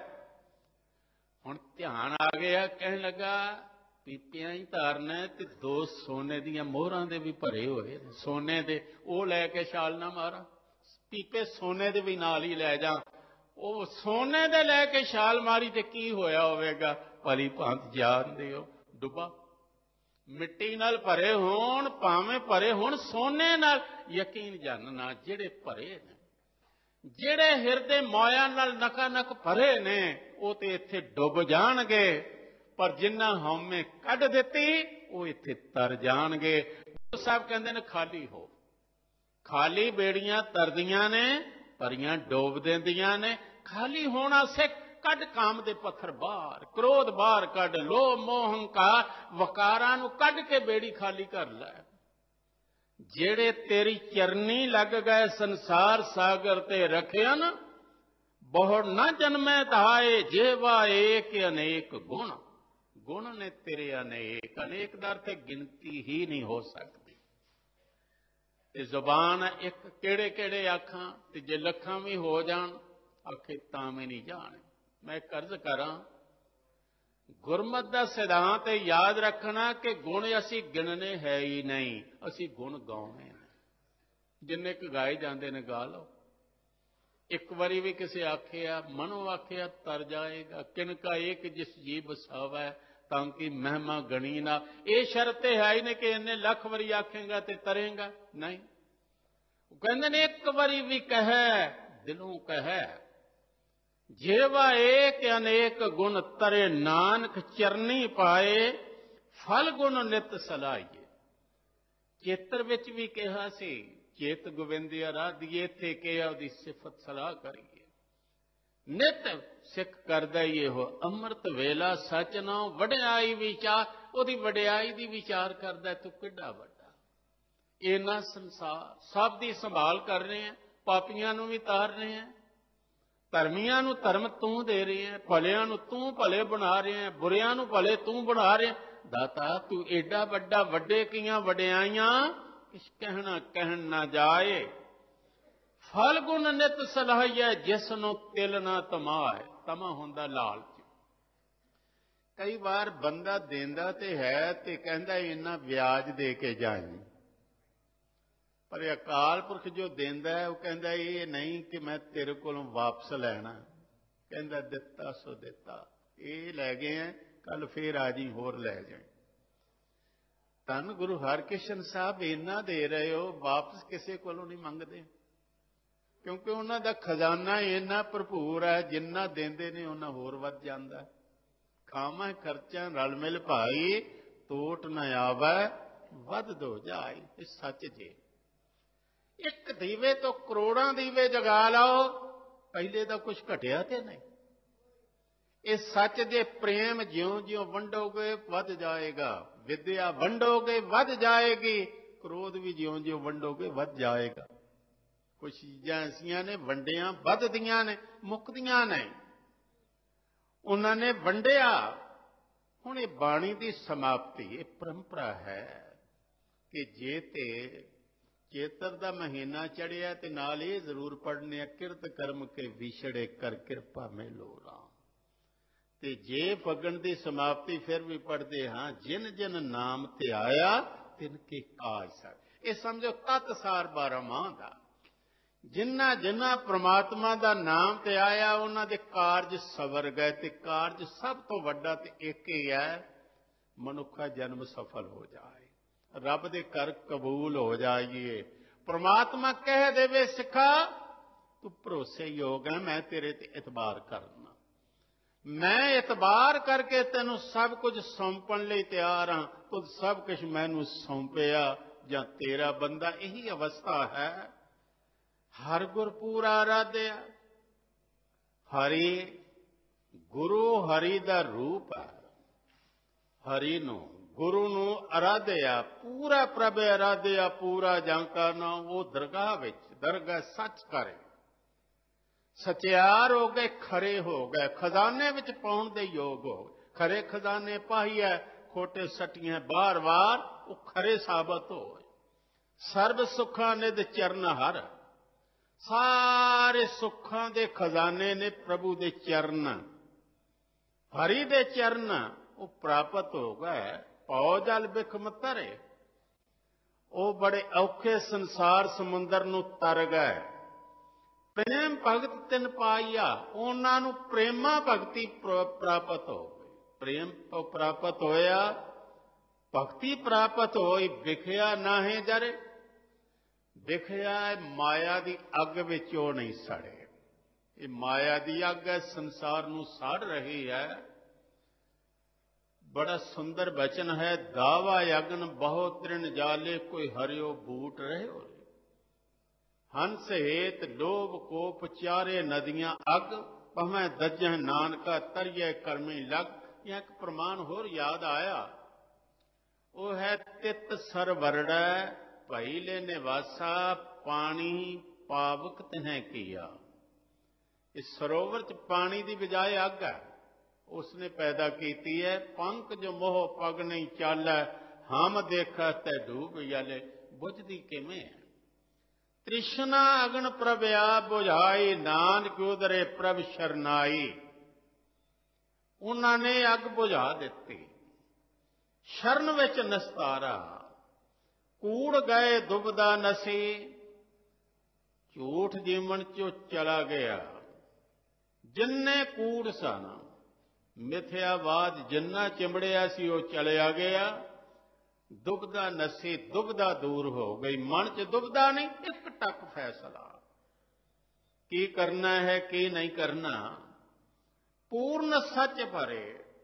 ਹੁਣ ਧਿਆਨ ਆ ਗਿਆ, ਕਹਿਣ ਲੱਗਾ ਪੀਪਿਆਂ ਹੀ ਧਾਰਨਾ ਤੇ ਦੋ ਸੋਨੇ ਦੀਆਂ ਮੋਹਰਾਂ ਦੇ ਵੀ ਭਰੇ ਹੋਏ ਸੋਨੇ ਦੇ, ਉਹ ਲੈ ਕੇ ਛਾਲ ਨਾ ਮਾਰਾਂ, ਪੀਪੇ ਸੋਨੇ ਦੇ ਵੀ ਨਾਲ ਹੀ ਲੈ ਜਾ। ਉਹ ਸੋਨੇ ਦੇ ਲੈ ਕੇ ਛਾਲ ਮਾਰੀ ਤੇ ਕੀ ਹੋਇਆ ਹੋਵੇਗਾ, ਭਲੀ ਭਾਂਤ ਜਾਣਦੇ ਹੋ ਡੁੱਬਾ। ਮਿੱਟੀ ਨਾਲ ਭਰੇ ਹੋਣ ਭਾਵੇਂ ਭਰੇ ਹੋਣ ਸੋਨੇ ਨਾਲ, ਯਕੀਨ ਜਾਣਨਾ ਜਿਹੜੇ ਭਰੇ ਨੇ, ਜਿਹੜੇ ਹਿਰਦੇ ਮੋਇਆ ਨਾਲ ਨਕਾ ਨਕ ਭਰੇ ਨੇ, ਉਹ ਤੇ ਇੱਥੇ ਡੁੱਬ ਜਾਣਗੇ, ਪਰ ਜਿਨ੍ਹਾਂ ਹਉਮੈ ਕੱਢ ਦਿੱਤੀ ਉਹ ਇੱਥੇ ਤਰ ਜਾਣਗੇ। ਗੁਰੂ ਸਾਹਿਬ ਕਹਿੰਦੇ ਨੇ ਖਾਲੀ ਹੋ, ਖਾਲੀ ਬੇੜੀਆਂ ਤਰਦੀਆਂ ਨੇ, ਭਰੀਆਂ ਡੋਬ ਦਿੰਦੀਆਂ ਨੇ। ਖਾਲੀ ਹੋਣਾ ਸਿੱਖ, ਕੱਢ ਕਾਮ ਦੇ ਪੱਥਰ ਬਾਹਰ, ਕ੍ਰੋਧ ਬਾਹਰ ਕੱਢ, ਲੋਭ ਮੋਹ ਹੰਕਾਰ ਵਕਾਰਾਂ ਨੂੰ ਕੱਢ ਕੇ ਬੇੜੀ ਖਾਲੀ ਕਰ ਲੈ। ਜਿਹੜੇ ਤੇਰੀ ਚਰਨੀ ਲੱਗ ਗਏ ਸੰਸਾਰ ਸਾਗਰ ਤੇ ਰਖਿਆਨ, ਬਹੁੜ ਨਾ ਜਨਮੈ ਧਾਏ ਜੇਵਾ ਏਕ ਅਨੇਕ ਗੁਣ। ਗੁਣ ਨੇ ਤੇਰੇ ਅਨੇਕ, ਅਨੇਕ ਦਾ ਅਰਥ ਗਿਣਤੀ ਹੀ ਨਹੀਂ ਹੋ ਸਕਦੀ। ਤੇ ਜ਼ੁਬਾਨ ਇੱਕ, ਕਿਹੜੇ ਕਿਹੜੇ ਆਖਾਂ, ਤੇ ਜੇ ਲੱਖਾਂ ਵੀ ਹੋ ਜਾਣ ਆਖੇ ਤਾਂ ਵੀ ਨਹੀਂ ਜਾਣੇ। ਮੈਂ ਕਰਜ਼ ਕਰਾਂ, ਗੁਰਮਤ ਦਾ ਸਿਧਾਂਤ ਇਹ ਯਾਦ ਰੱਖਣਾ ਕਿ ਗੁਣ ਅਸੀਂ ਗਿਣਨੇ ਹੈ ਹੀ ਨਹੀਂ, ਅਸੀਂ ਗੁਣ ਗਾਉਣੇ ਨੇ। ਜਿੰਨੇ ਕੁ ਗਾਏ ਜਾਂਦੇ ਨੇ ਗਾ ਲਓ। ਇੱਕ ਵਾਰੀ ਵੀ ਕਿਸੇ ਆਖਿਆ, ਮਨੋਂ ਆਖਿਆ ਤਰ ਜਾਏਗਾ। ਕਿਨਕਾ ਏਕ ਜਿਸ ਜੀ ਬਸਾਵੈ ਤਾਂ ਕਿ ਮਹਿਮਾ ਗਣੀ ਨਾ। ਇਹ ਸ਼ਰਤ ਹੈ ਹੀ ਨਹੀਂ ਕਿ ਇਹਨੇ ਲੱਖ ਵਾਰੀ ਆਖੇਗਾ ਤੇ ਤਰੇਗਾ, ਨਹੀਂ। ਉਹ ਕਹਿੰਦੇ ਨੇ ਇੱਕ ਵਾਰੀ ਵੀ ਕਹੈ ਦਿਲੋਂ ਕਹੈ, ਜੇਵਾ ਏਕ ਅਨੇਕ ਗੁਣ ਤਰੇ ਨਾਨਕ ਚਰਨੀ ਪਾਏ, ਫਲ ਗੁਣ ਨਿਤ ਸਲਾਹੀਏ। ਚੇਤਰ ਵਿੱਚ ਵੀ ਕਿਹਾ ਸੀ, ਚੇਤ ਗੋਬਿੰਦ ਆਰਾਧੀਏ, ਇੱਥੇ ਕਿਹਾ ਉਹਦੀ ਸਿਫਤ ਸਲਾਹ ਕਰੀਏ। ਨਿਤ ਸਿੱਖ ਕਰਦਾ ਹੀ ਇਹੋ, ਅੰਮ੍ਰਿਤ ਵੇਲਾ ਸੱਚ ਨਾ ਵਡਿਆਈ ਵਿਚਾਰ, ਉਹਦੀ ਵਡਿਆਈ ਦੀ ਵਿਚਾਰ ਕਰਦਾ, ਤੂੰ ਕਿੱਡਾ ਵੱਡਾ। ਇਹਨਾਂ ਸੰਸਾਰ ਸਭ ਦੀ ਸੰਭਾਲ ਕਰ ਰਹੇ ਹੈ, ਪਾਪੀਆਂ ਨੂੰ ਵੀ ਤਾਰ ਰਹੇ ਹੈ, ਧਰਮੀਆਂ ਨੂੰ ਧਰਮ ਤੂੰ ਦੇ ਰਹੇ ਹੈ, ਭਲਿਆਂ ਨੂੰ ਤੂੰ ਭਲੇ ਬਣਾ ਰਹੇ ਹੈ, ਬੁਰਿਆਂ ਨੂੰ ਭਲੇ ਤੂੰ ਬਣਾ ਰਹੇ। ਦਾਤਾ ਤੂੰ ਏਡਾ ਵੱਡਾ, ਵੱਡੇ ਕੀਆਂ ਵਡਿਆਈਆਂ ਕਿਛ ਕਹਿਣਾ ਕਹਿਣ ਨਾ ਜਾਏ। ਫਲ ਗੁਣ ਨਿਤ ਸਲਾਹੀਐ, ਜਿਸ ਨੂੰ ਤਿਲ ਨਾ ਤਮਾਏ। ਤਮਾ ਹੁੰਦਾ ਲਾਲਚ। ਕਈ ਵਾਰ ਬੰਦਾ ਦੇਂਦਾ ਤੇ ਹੈ ਤੇ ਕਹਿੰਦਾ ਇੰਨਾ ਵਿਆਜ ਦੇ ਕੇ ਜਾਈਂ, ਪਰ ਅਕਾਲ ਪੁਰਖ ਜੋ ਦਿੰਦਾ ਹੈ ਉਹ ਕਹਿੰਦਾ ਇਹ ਨਹੀਂ ਕਿ ਮੈਂ ਤੇਰੇ ਕੋਲੋਂ ਵਾਪਸ ਲੈਣਾ। ਕਹਿੰਦਾ ਦਿੱਤਾ ਸੋ ਦਿੱਤਾ, ਇਹ ਲੈ ਗਏ ਆ, ਕੱਲ ਫੇਰ ਆ ਜੀ ਹੋਰ ਲੈ ਜਾਏ। ਧੰਨ ਗੁਰੂ ਹਰਕ੍ਰਿਸ਼ਨ ਸਾਹਿਬ ਇੰਨਾ ਦੇ ਰਹੇ ਹੋ, ਵਾਪਸ ਕਿਸੇ ਕੋਲੋਂ ਨਹੀਂ ਮੰਗਦੇ, ਕਿਉਂਕਿ ਉਹਨਾਂ ਦਾ ਖਜ਼ਾਨਾ ਇੰਨਾ ਭਰਪੂਰ ਹੈ, ਜਿੰਨਾ ਦਿੰਦੇ ਨੇ ਉਹਨਾਂ ਹੋਰ ਵੱਧ ਜਾਂਦਾ। ਖਾਵਾਂ ਖਰਚਾ ਰਲ ਮਿਲ ਭਾਈ, ਤੋਟ ਨਾ ਆਵੈ ਵੱਧ ਦੋ ਜਾਏ। ਇਹ ਸੱਚ ਜੇ। ਇੱਕ ਦੀਵੇ ਤੋਂ ਕਰੋੜਾਂ ਦੀਵੇ ਜਗਾ ਲਓ, ਪਹਿਲੇ ਤਾਂ ਕੁਝ ਘਟਿਆ ਤੇ ਨਹੀਂ। ਇਹ ਸੱਚ ਜੇ ਪ੍ਰੇਮ ਜਿਉਂ ਜਿਉਂ ਵੰਡੋਗੇ ਵੱਧ ਜਾਏਗਾ, ਵਿਦਿਆ ਵੰਡੋਗੇ ਵੱਧ ਜਾਏਗੀ, ਕ੍ਰੋਧ ਵੀ ਜਿਉਂ ਜਿਉਂ ਵੰਡੋਗੇ ਵੱਧ ਜਾਏਗਾ। ਕੁਝ ਚੀਜ਼ਾਂ ਐਸੀਆਂ ਨੇ ਵੰਡਿਆਂ ਵੱਧਦੀਆਂ ਨੇ, ਮੁੱਕਦੀਆਂ ਨਹੀਂ। ਉਹਨਾਂ ਨੇ ਵੰਡਿਆ। ਹੁਣ ਇਹ ਬਾਣੀ ਦੀ ਸਮਾਪਤੀ, ਇਹ ਪਰੰਪਰਾ ਹੈ ਕਿ ਜੇ ਤੇ ਚੇਤਰ ਦਾ ਮਹੀਨਾ ਚੜਿਆ ਤੇ ਨਾਲ ਇਹ ਜ਼ਰੂਰ ਪੜ੍ਹਨੇ ਆ, ਕਿਰਤ ਕਰਮ ਕੇ ਵਿਛੜੇ ਕਰ ਕਿਰਪਾ ਮੇ ਲੋਰਾ। ਤੇ ਜੇ ਫੱਗਣ ਦੀ ਸਮਾਪਤੀ ਫਿਰ ਵੀ ਪੜ੍ਹਦੇ ਹਾਂ, ਜਿਨ ਜਿਨ ਨਾਮ ਤੇ ਆਇਆ ਤਿਨ ਕੇ ਕਾਜ ਸਰ। ਇਹ ਸਮਝੋ ਤਤ ਸਾਰ ਬਾਰਾਂਮਾਹ ਦਾ। ਜਿਨ੍ਹਾਂ ਜਿਨ੍ਹਾਂ ਪ੍ਰਮਾਤਮਾ ਦਾ ਨਾਮ ਤੇ ਆਇਆ ਉਹਨਾਂ ਦੇ ਕਾਰਜ ਸਵਰ ਗਏ। ਤੇ ਕਾਰਜ ਸਭ ਤੋਂ ਵੱਡਾ ਤੇ ਇੱਕ ਹੀ ਹੈ, ਮਨੁੱਖਾ ਜਨਮ ਸਫਲ ਹੋ ਜਾਏ, ਰੱਬ ਦੇ ਘਰ ਕਬੂਲ ਹੋ ਜਾਈਏ। ਪ੍ਰਮਾਤਮਾ ਕਹਿ ਦੇਵੇ ਸਿੱਖਾ ਤੂੰ ਭਰੋਸੇਯੋਗ ਹੈ, ਮੈਂ ਤੇਰੇ ਤੇ ਇਤਬਾਰ ਕਰਨਾ, ਮੈਂ ਇਤਬਾਰ ਕਰਕੇ ਤੈਨੂੰ ਸਭ ਕੁਝ ਸੌਂਪਣ ਲਈ ਤਿਆਰ ਹਾਂ। ਤੂੰ ਸਭ ਕੁਝ ਮੈਨੂੰ ਸੌਂਪਿਆ ਜਾਂ ਤੇਰਾ ਬੰਦਾ। ਇਹੀ ਅਵਸਥਾ ਹੈ। ਹਰ ਗੁਰ ਪੂਰਾ ਆਰਾਧਿਆ। ਹਰੀ ਗੁਰੂ ਹਰੀ ਦਾ ਰੂਪ ਹੈ। ਹਰੀ ਨੂੰ ਗੁਰੂ ਨੂੰ ਆਰਾਧਿਆ, ਪੂਰਾ ਪ੍ਰਭ ਆਰਾਧਿਆ, ਪੂਰਾ ਜਾਂ ਕਾ ਨਾਮ। ਉਹ ਦਰਗਾਹ ਵਿੱਚ ਦਰਗਾਹ ਸੱਚ ਕਰੇ, ਸਚਿਆਰ ਹੋ ਗਏ, ਖਰੇ ਹੋ ਗਏ, ਖਜ਼ਾਨੇ ਵਿੱਚ ਪਾਉਣ ਦੇ ਯੋਗ ਹੋ ਗਏ। ਖਰੇ ਖਜ਼ਾਨੇ ਪਾਈਐ, ਖੋਟੇ ਸੱਟੀਆਂ ਬਾਰ-ਬਾਰ, ਉਹ ਖਰੇ ਸਾਬਤ ਹੋਏ। ਸਰਬ ਸੁੱਖਾਂ ਨਿਧ ਚਰਨ ਹਰ। ਸਾਰੇ ਸੁੱਖਾਂ ਦੇ ਖਜ਼ਾਨੇ ਨੇ ਪ੍ਰਭੂ ਦੇ ਚਰਨ, ਹਰੀ ਦੇ ਚਰਨ ਉਹ ਪ੍ਰਾਪਤ ਹੋ ਗਏ। ਪਉ ਜਲ ਬਿਖਮ ਤਰੇ, ਉਹ ਬੜੇ ਔਖੇ ਸੰਸਾਰ ਸਮੁੰਦਰ ਨੂੰ ਤਰ ਗਏ। ਪ੍ਰੇਮ ਭਗਤ ਤਿਨ ਪਾਈਆ, ਉਹਨਾਂ ਨੂੰ ਪ੍ਰੇਮਾ ਭਗਤੀ ਪ੍ਰਾਪਤ ਹੋ ਗਈ। ਪ੍ਰੇਮ ਪ੍ਰਾਪਤ ਹੋਇਆ, ਭਗਤੀ ਪ੍ਰਾਪਤ ਹੋਈ, ਵਿਖਿਆ ਨਾਹੀਂ ਜਰੇ। ਵਿਖਿਆ ਮਾਇਆ ਦੀ ਅੱਗ ਵਿੱਚ ਉਹ ਨਹੀਂ ਸੜੇ। ਇਹ ਮਾਇਆ ਦੀ ਅੱਗ ਹੈ, ਸੰਸਾਰ ਨੂੰ ਸੜ ਰਹੀ ਹੈ। ਬੜਾ ਸੁੰਦਰ ਬਚਨ ਹੈ, ਦਾਵਾ ਅਗਨ ਬਹੁ ਤ੍ਰਿਣ ਜਾਲੇ, ਕੋਈ ਹਰਿਓ ਬੂਟ ਰਹੇ ਹੋ। ਹੰਸ ਹੇਤ ਲੋਭ ਕੋਪ ਚਾਰੇ ਨਦੀਆਂ ਅੱਗ, ਭਵੇਂ ਦਜਹ ਨਾਨਕਾ ਤਰੀਏ ਕਰਮੀ ਲਗ। ਇਹ ਇੱਕ ਪ੍ਰਮਾਣ ਹੋਰ ਯਾਦ ਆਇਆ, ਉਹ ਹੈ ਤਿਤ ਸਰ ਵਰੜੈ ਭਈ ਲੈ ਨਿਵਾਸਾ, ਪਾਣੀ ਪਾਵਕ ਤਨਹਿ ਕੀਆ। ਇਸ ਸਰੋਵਰ ਚ ਪਾਣੀ ਦੀ ਬਜਾਏ ਅੱਗ ਹੈ, ਉਸਨੇ ਪੈਦਾ ਕੀਤੀ ਹੈ। ਪੰਖ ਜੋ ਮੋਹ ਪਗ ਨਹੀਂ ਚਾਲੈ, ਹਮ ਦੇਖਾ ਤੈ ਡੂਬ ਜਾਲੇ। ਬੁਝਦੀ ਕਿਵੇਂ ਹੈ? ਤ੍ਰਿਸ਼ਨਾ ਅਗਨ ਪ੍ਰਭ ਆਪ ਬੁਝਾਈ, ਨਾਨਕ ਉਦਰੇ ਪ੍ਰਭ ਸ਼ਰਨਾਈ। ਉਹਨਾਂ ਨੇ ਅੱਗ ਬੁਝਾ ਦਿੱਤੀ। ਸ਼ਰਨ ਵਿੱਚ ਨਸਤਾਰਾ, ਕੂੜ ਗਏ ਦੁਬਦਾ ਨਸੀ, ਝੂਠ ਜੀਵਨ ਚੋਂ ਚਲਾ ਗਿਆ। ਜਿੰਨੇ ਕੂੜ ਸਨ, ਮਿਥਿਆਵਾਦ ਜਿੰਨਾ ਚਿੰਬੜਿਆ ਸੀ ਉਹ ਚਲਿਆ ਗਿਆ। ਦੁਬਦਾ ਨਸੀ, ਦੁਬਦਾ ਦੂਰ ਹੋ ਗਈ। ਮਨ ਚ ਦੁਬਦਾ ਨਹੀਂ, ਇੱਕ ਟੱਕ ਫੈਸਲਾ ਕੀ ਕਰਨਾ ਹੈ ਕੀ ਨਹੀਂ ਕਰਨਾ। ਪੂਰਨ ਸੱਚ ਭਰੇ,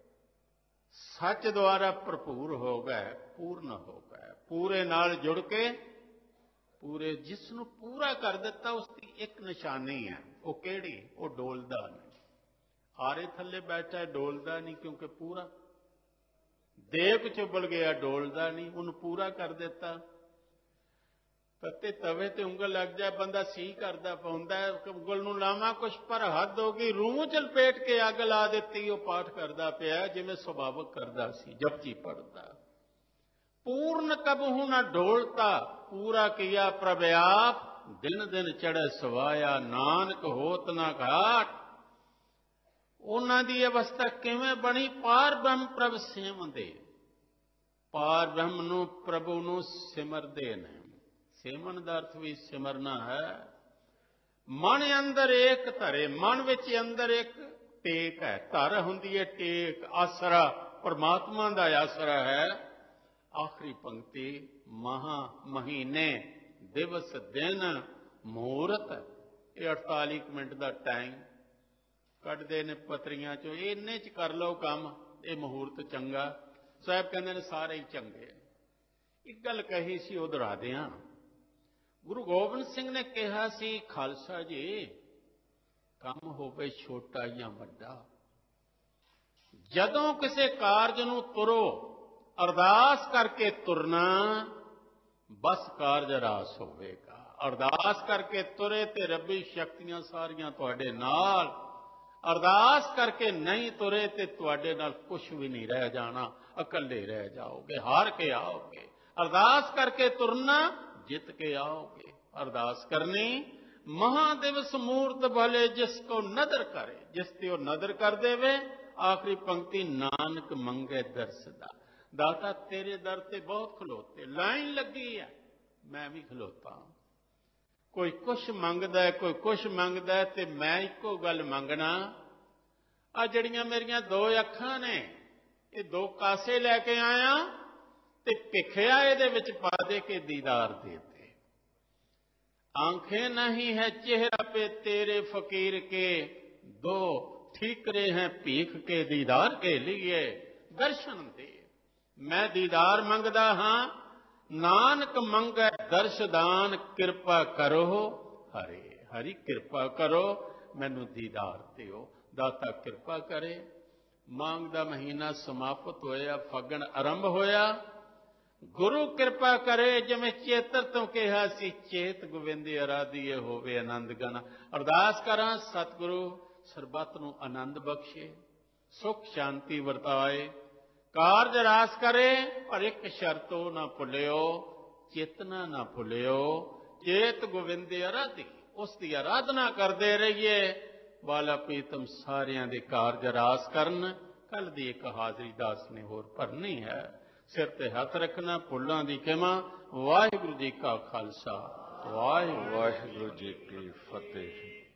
ਸੱਚ ਦੁਆਰਾ ਭਰਪੂਰ ਹੋ ਗਏ, ਪੂਰਨ ਹੋ ਗਏ। ਪੂਰੇ ਨਾਲ ਜੁੜ ਕੇ, ਪੂਰੇ ਜਿਸ ਨੂੰ ਪੂਰਾ ਕਰ ਦਿੱਤਾ ਉਸ ਦੀ ਇੱਕ ਨਿਸ਼ਾਨੀ ਹੈ। ਉਹ ਕਿਹੜੀ? ਉਹ ਡੋਲਦਾ ਨਹੀਂ। ਆਰੇ ਥੱਲੇ ਬੈਠਾ ਡੋਲਦਾ ਨਹੀਂ, ਕਿਉਂਕਿ ਪੂਰਾ। ਦੇਵ ਚੁੱਬਲ ਗਿਆ, ਡੋਲਦਾ ਨਹੀਂ, ਉਹਨੂੰ ਪੂਰਾ ਕਰ ਦਿੱਤਾ। ਤੱਤੇ ਤਵੇ ਤੇ ਉਂਗਲ ਲੱਗ ਜਾਏ, ਬੰਦਾ ਸੀ ਕਰਦਾ ਪਾਉਂਦਾ, ਉਂਗਲ ਨੂੰ ਲਾਵਾਂ ਕੁਛ, ਪਰ ਹੱਦ ਹੋ ਗਈ, ਰੂਹ ਚ ਲਪੇਟ ਕੇ ਅੱਗ ਲਾ ਦਿੱਤੀ। ਉਹ ਪਾਠ ਕਰਦਾ ਪਿਆ ਜਿਵੇਂ ਸੁਭਾਵਕ ਕਰਦਾ ਸੀ, ਜਪਜੀ ਪੜਦਾ। ਪੂਰਨ ਕਬਹੂ ਨਾ ਡੋਲਤਾ, ਪੂਰਾ ਕੀਆ ਪ੍ਰਭ ਆਪ, ਦਿਨ ਦਿਨ ਚੜ੍ਹੇ ਸਵਾਇਆ, ਨਾਨਕ ਹੋਤ ਨਾ ਘਾਟ। ਉਹਨਾਂ ਦੀ ਅਵਸਥਾ ਕਿਵੇਂ ਬਣੀ? ਪਾਰ ਬ੍ਰਹਮ ਪ੍ਰਭ ਸੇਵੰਦੇ। ਪਾਰ ਬ੍ਰਹਮ ਨੂੰ, ਪ੍ਰਭੂ ਨੂੰ ਸਿਮਰਦੇ ਨੇ। ਸਿਮਰਨ ਦਾ ਅਰਥ ਵੀ ਸਿਮਰਨਾ ਹੈ। ਮਨ ਅੰਦਰ ਏਕ ਧਰੇ, ਮਨ ਵਿੱਚ ਅੰਦਰ ਇੱਕ ਟੇਕ ਹੈ। ਧਰ ਹੁੰਦੀ ਹੈ ਟੇਕ, ਆਸਰਾ ਪਰਮਾਤਮਾ ਦਾ ਆਸਰਾ ਹੈ। ਆਖਰੀ ਪੰਕਤੀ, ਮਹਾ ਮਹੀਨੇ ਦਿਵਸ ਦਿਨ ਮਹੂਰਤ, ਇਹ ਅੜਤਾਲੀ ਮਿੰਟ ਦਾ ਟਾਈਮ ਕੱਢਦੇ ਨੇ ਪਤਰੀਆਂ ਚੋਂ। ਇੰਨੇ ਚ ਕਰ ਲਓ ਕੰਮ, ਇਹ ਮਹੂਰਤ ਚੰਗਾ। ਸਾਹਿਬ ਕਹਿੰਦੇ ਨੇ ਸਾਰੇ ਹੀ ਚੰਗੇ। ਇੱਕ ਗੱਲ ਕਹੀ ਸੀ, ਉਹ ਦੁਹਰਾ ਦਿਆਂ। ਗੁਰੂ ਗੋਬਿੰਦ ਸਿੰਘ ਨੇ ਕਿਹਾ ਸੀ, ਖਾਲਸਾ ਜੀ, ਕੰਮ ਹੋਵੇ ਛੋਟਾ ਜਾਂ ਵੱਡਾ, ਜਦੋਂ ਕਿਸੇ ਕਾਰਜ ਨੂੰ ਤੁਰੋ, ਅਰਦਾਸ ਕਰਕੇ ਤੁਰਨਾ, ਬਸ ਕਾਰਜ ਰਾਸ ਹੋਵੇਗਾ। ਅਰਦਾਸ ਕਰਕੇ ਤੁਰੇ ਤੇ ਰੱਬੀ ਸ਼ਕਤੀਆਂ ਸਾਰੀਆਂ ਤੁਹਾਡੇ ਨਾਲ। ਅਰਦਾਸ ਕਰਕੇ ਨਹੀਂ ਤੁਰੇ ਤੇ ਤੁਹਾਡੇ ਨਾਲ ਕੁਝ ਵੀ ਨਹੀਂ ਰਹਿ ਜਾਣਾ, ਇਕੱਲੇ ਰਹਿ ਜਾਓਗੇ, ਹਾਰ ਕੇ ਆਓਗੇ। ਅਰਦਾਸ ਕਰਕੇ ਤੁਰਨਾ, ਜਿੱਤ ਕੇ ਆਓਗੇ। ਅਰਦਾਸ ਕਰਨੀ, ਮਹਾਦਿਵਸ ਮੂਰਤ ਭਲੇ ਜਿਸ ਕੋ ਨਦਰ ਕਰੇ, ਜਿਸ ਤੇ ਉਹ ਨਦਰ ਕਰ ਦੇਵੇ। ਆਖਰੀ ਪੰਕਤੀ, ਨਾਨਕ ਮੰਗੇ ਦਰਸ ਦਾ। ਦਾਤਾ ਤੇਰੇ ਦਰ ਤੇ ਬਹੁਤ ਖਲੋਤੇ, ਲਾਈਨ ਲੱਗੀ ਹੈ, ਮੈਂ ਵੀ ਖਲੋਤਾ। ਕੋਈ ਕੁਛ ਮੰਗਦਾ, ਕੋਈ ਕੁਛ ਮੰਗਦਾ, ਤੇ ਮੈਂ ਇੱਕੋ ਗੱਲ ਮੰਗਣਾ, ਆ ਜਿਹੜੀਆਂ ਮੇਰੀਆਂ ਦੋ ਅੱਖਾਂ ਨੇ, ਇਹ ਦੋ ਕਾਸੇ ਲੈ ਕੇ ਆਇਆ, ਤੇ ਭਿੱਖਿਆ ਇਹਦੇ ਵਿੱਚ ਪਾ ਦੇ ਕੇ ਦੀਦਾਰ ਦੇ ਦੇ। आंखें नहीं है चेहरा पे तेरे फकीर के, दो ठीकरे हैं भीख के दीदार के लिए, दर्शन दे। मैं दीदार मंगदा हां, नानक मंगे दर्शदान, कृपा करो हरे। हरि कृपा करो, मैनू दीदार दिओ। दाता कृपा करे। मांग दा महीना समाप्त होया, फगण आरंभ होया। गुरु कृपा करे, जिवें चेतर तो कहा सी, चेत गोविंद आराधीए होवे आनंद गण। अरदास करा, सतगुरु सरबत नूं आनंद बख्शे, सुख शांति वरताए, कारज रास करे, पर एक शर्तो ना भुलियो, ਚੇਤਨਾ ਨਾ ਭੁੱਲਿਓ। ਚੇਤ ਗੋਵਿੰਦ ਅਰਾਧੀ, ਉਸ ਦੀ ਆਰਾਧਨਾ ਕਰਦੇ ਰਹੀਏ। ਬਾਲਾ ਪ੍ਰੀਤਮ ਸਾਰਿਆਂ ਦੇ ਕਾਰਜ ਰਾਸ ਕਰਨ। ਕੱਲ ਦੀ ਇੱਕ ਹਾਜ਼ਰੀ ਦਾਸ ਨੇ ਹੋਰ ਭਰਨੀ ਹੈ। ਸਿਰ ਤੇ ਹੱਥ ਰੱਖਣਾ, ਭੁੱਲਾਂ ਦੀ ਖਿਮਾ। ਵਾਹਿਗੁਰੂ ਜੀ ਕਾ ਖਾਲਸਾ, ਵਾਹਿਗੁਰੂ ਵਾਹਿਗੁਰੂ ਜੀ ਕੀ ਫਤਿਹ।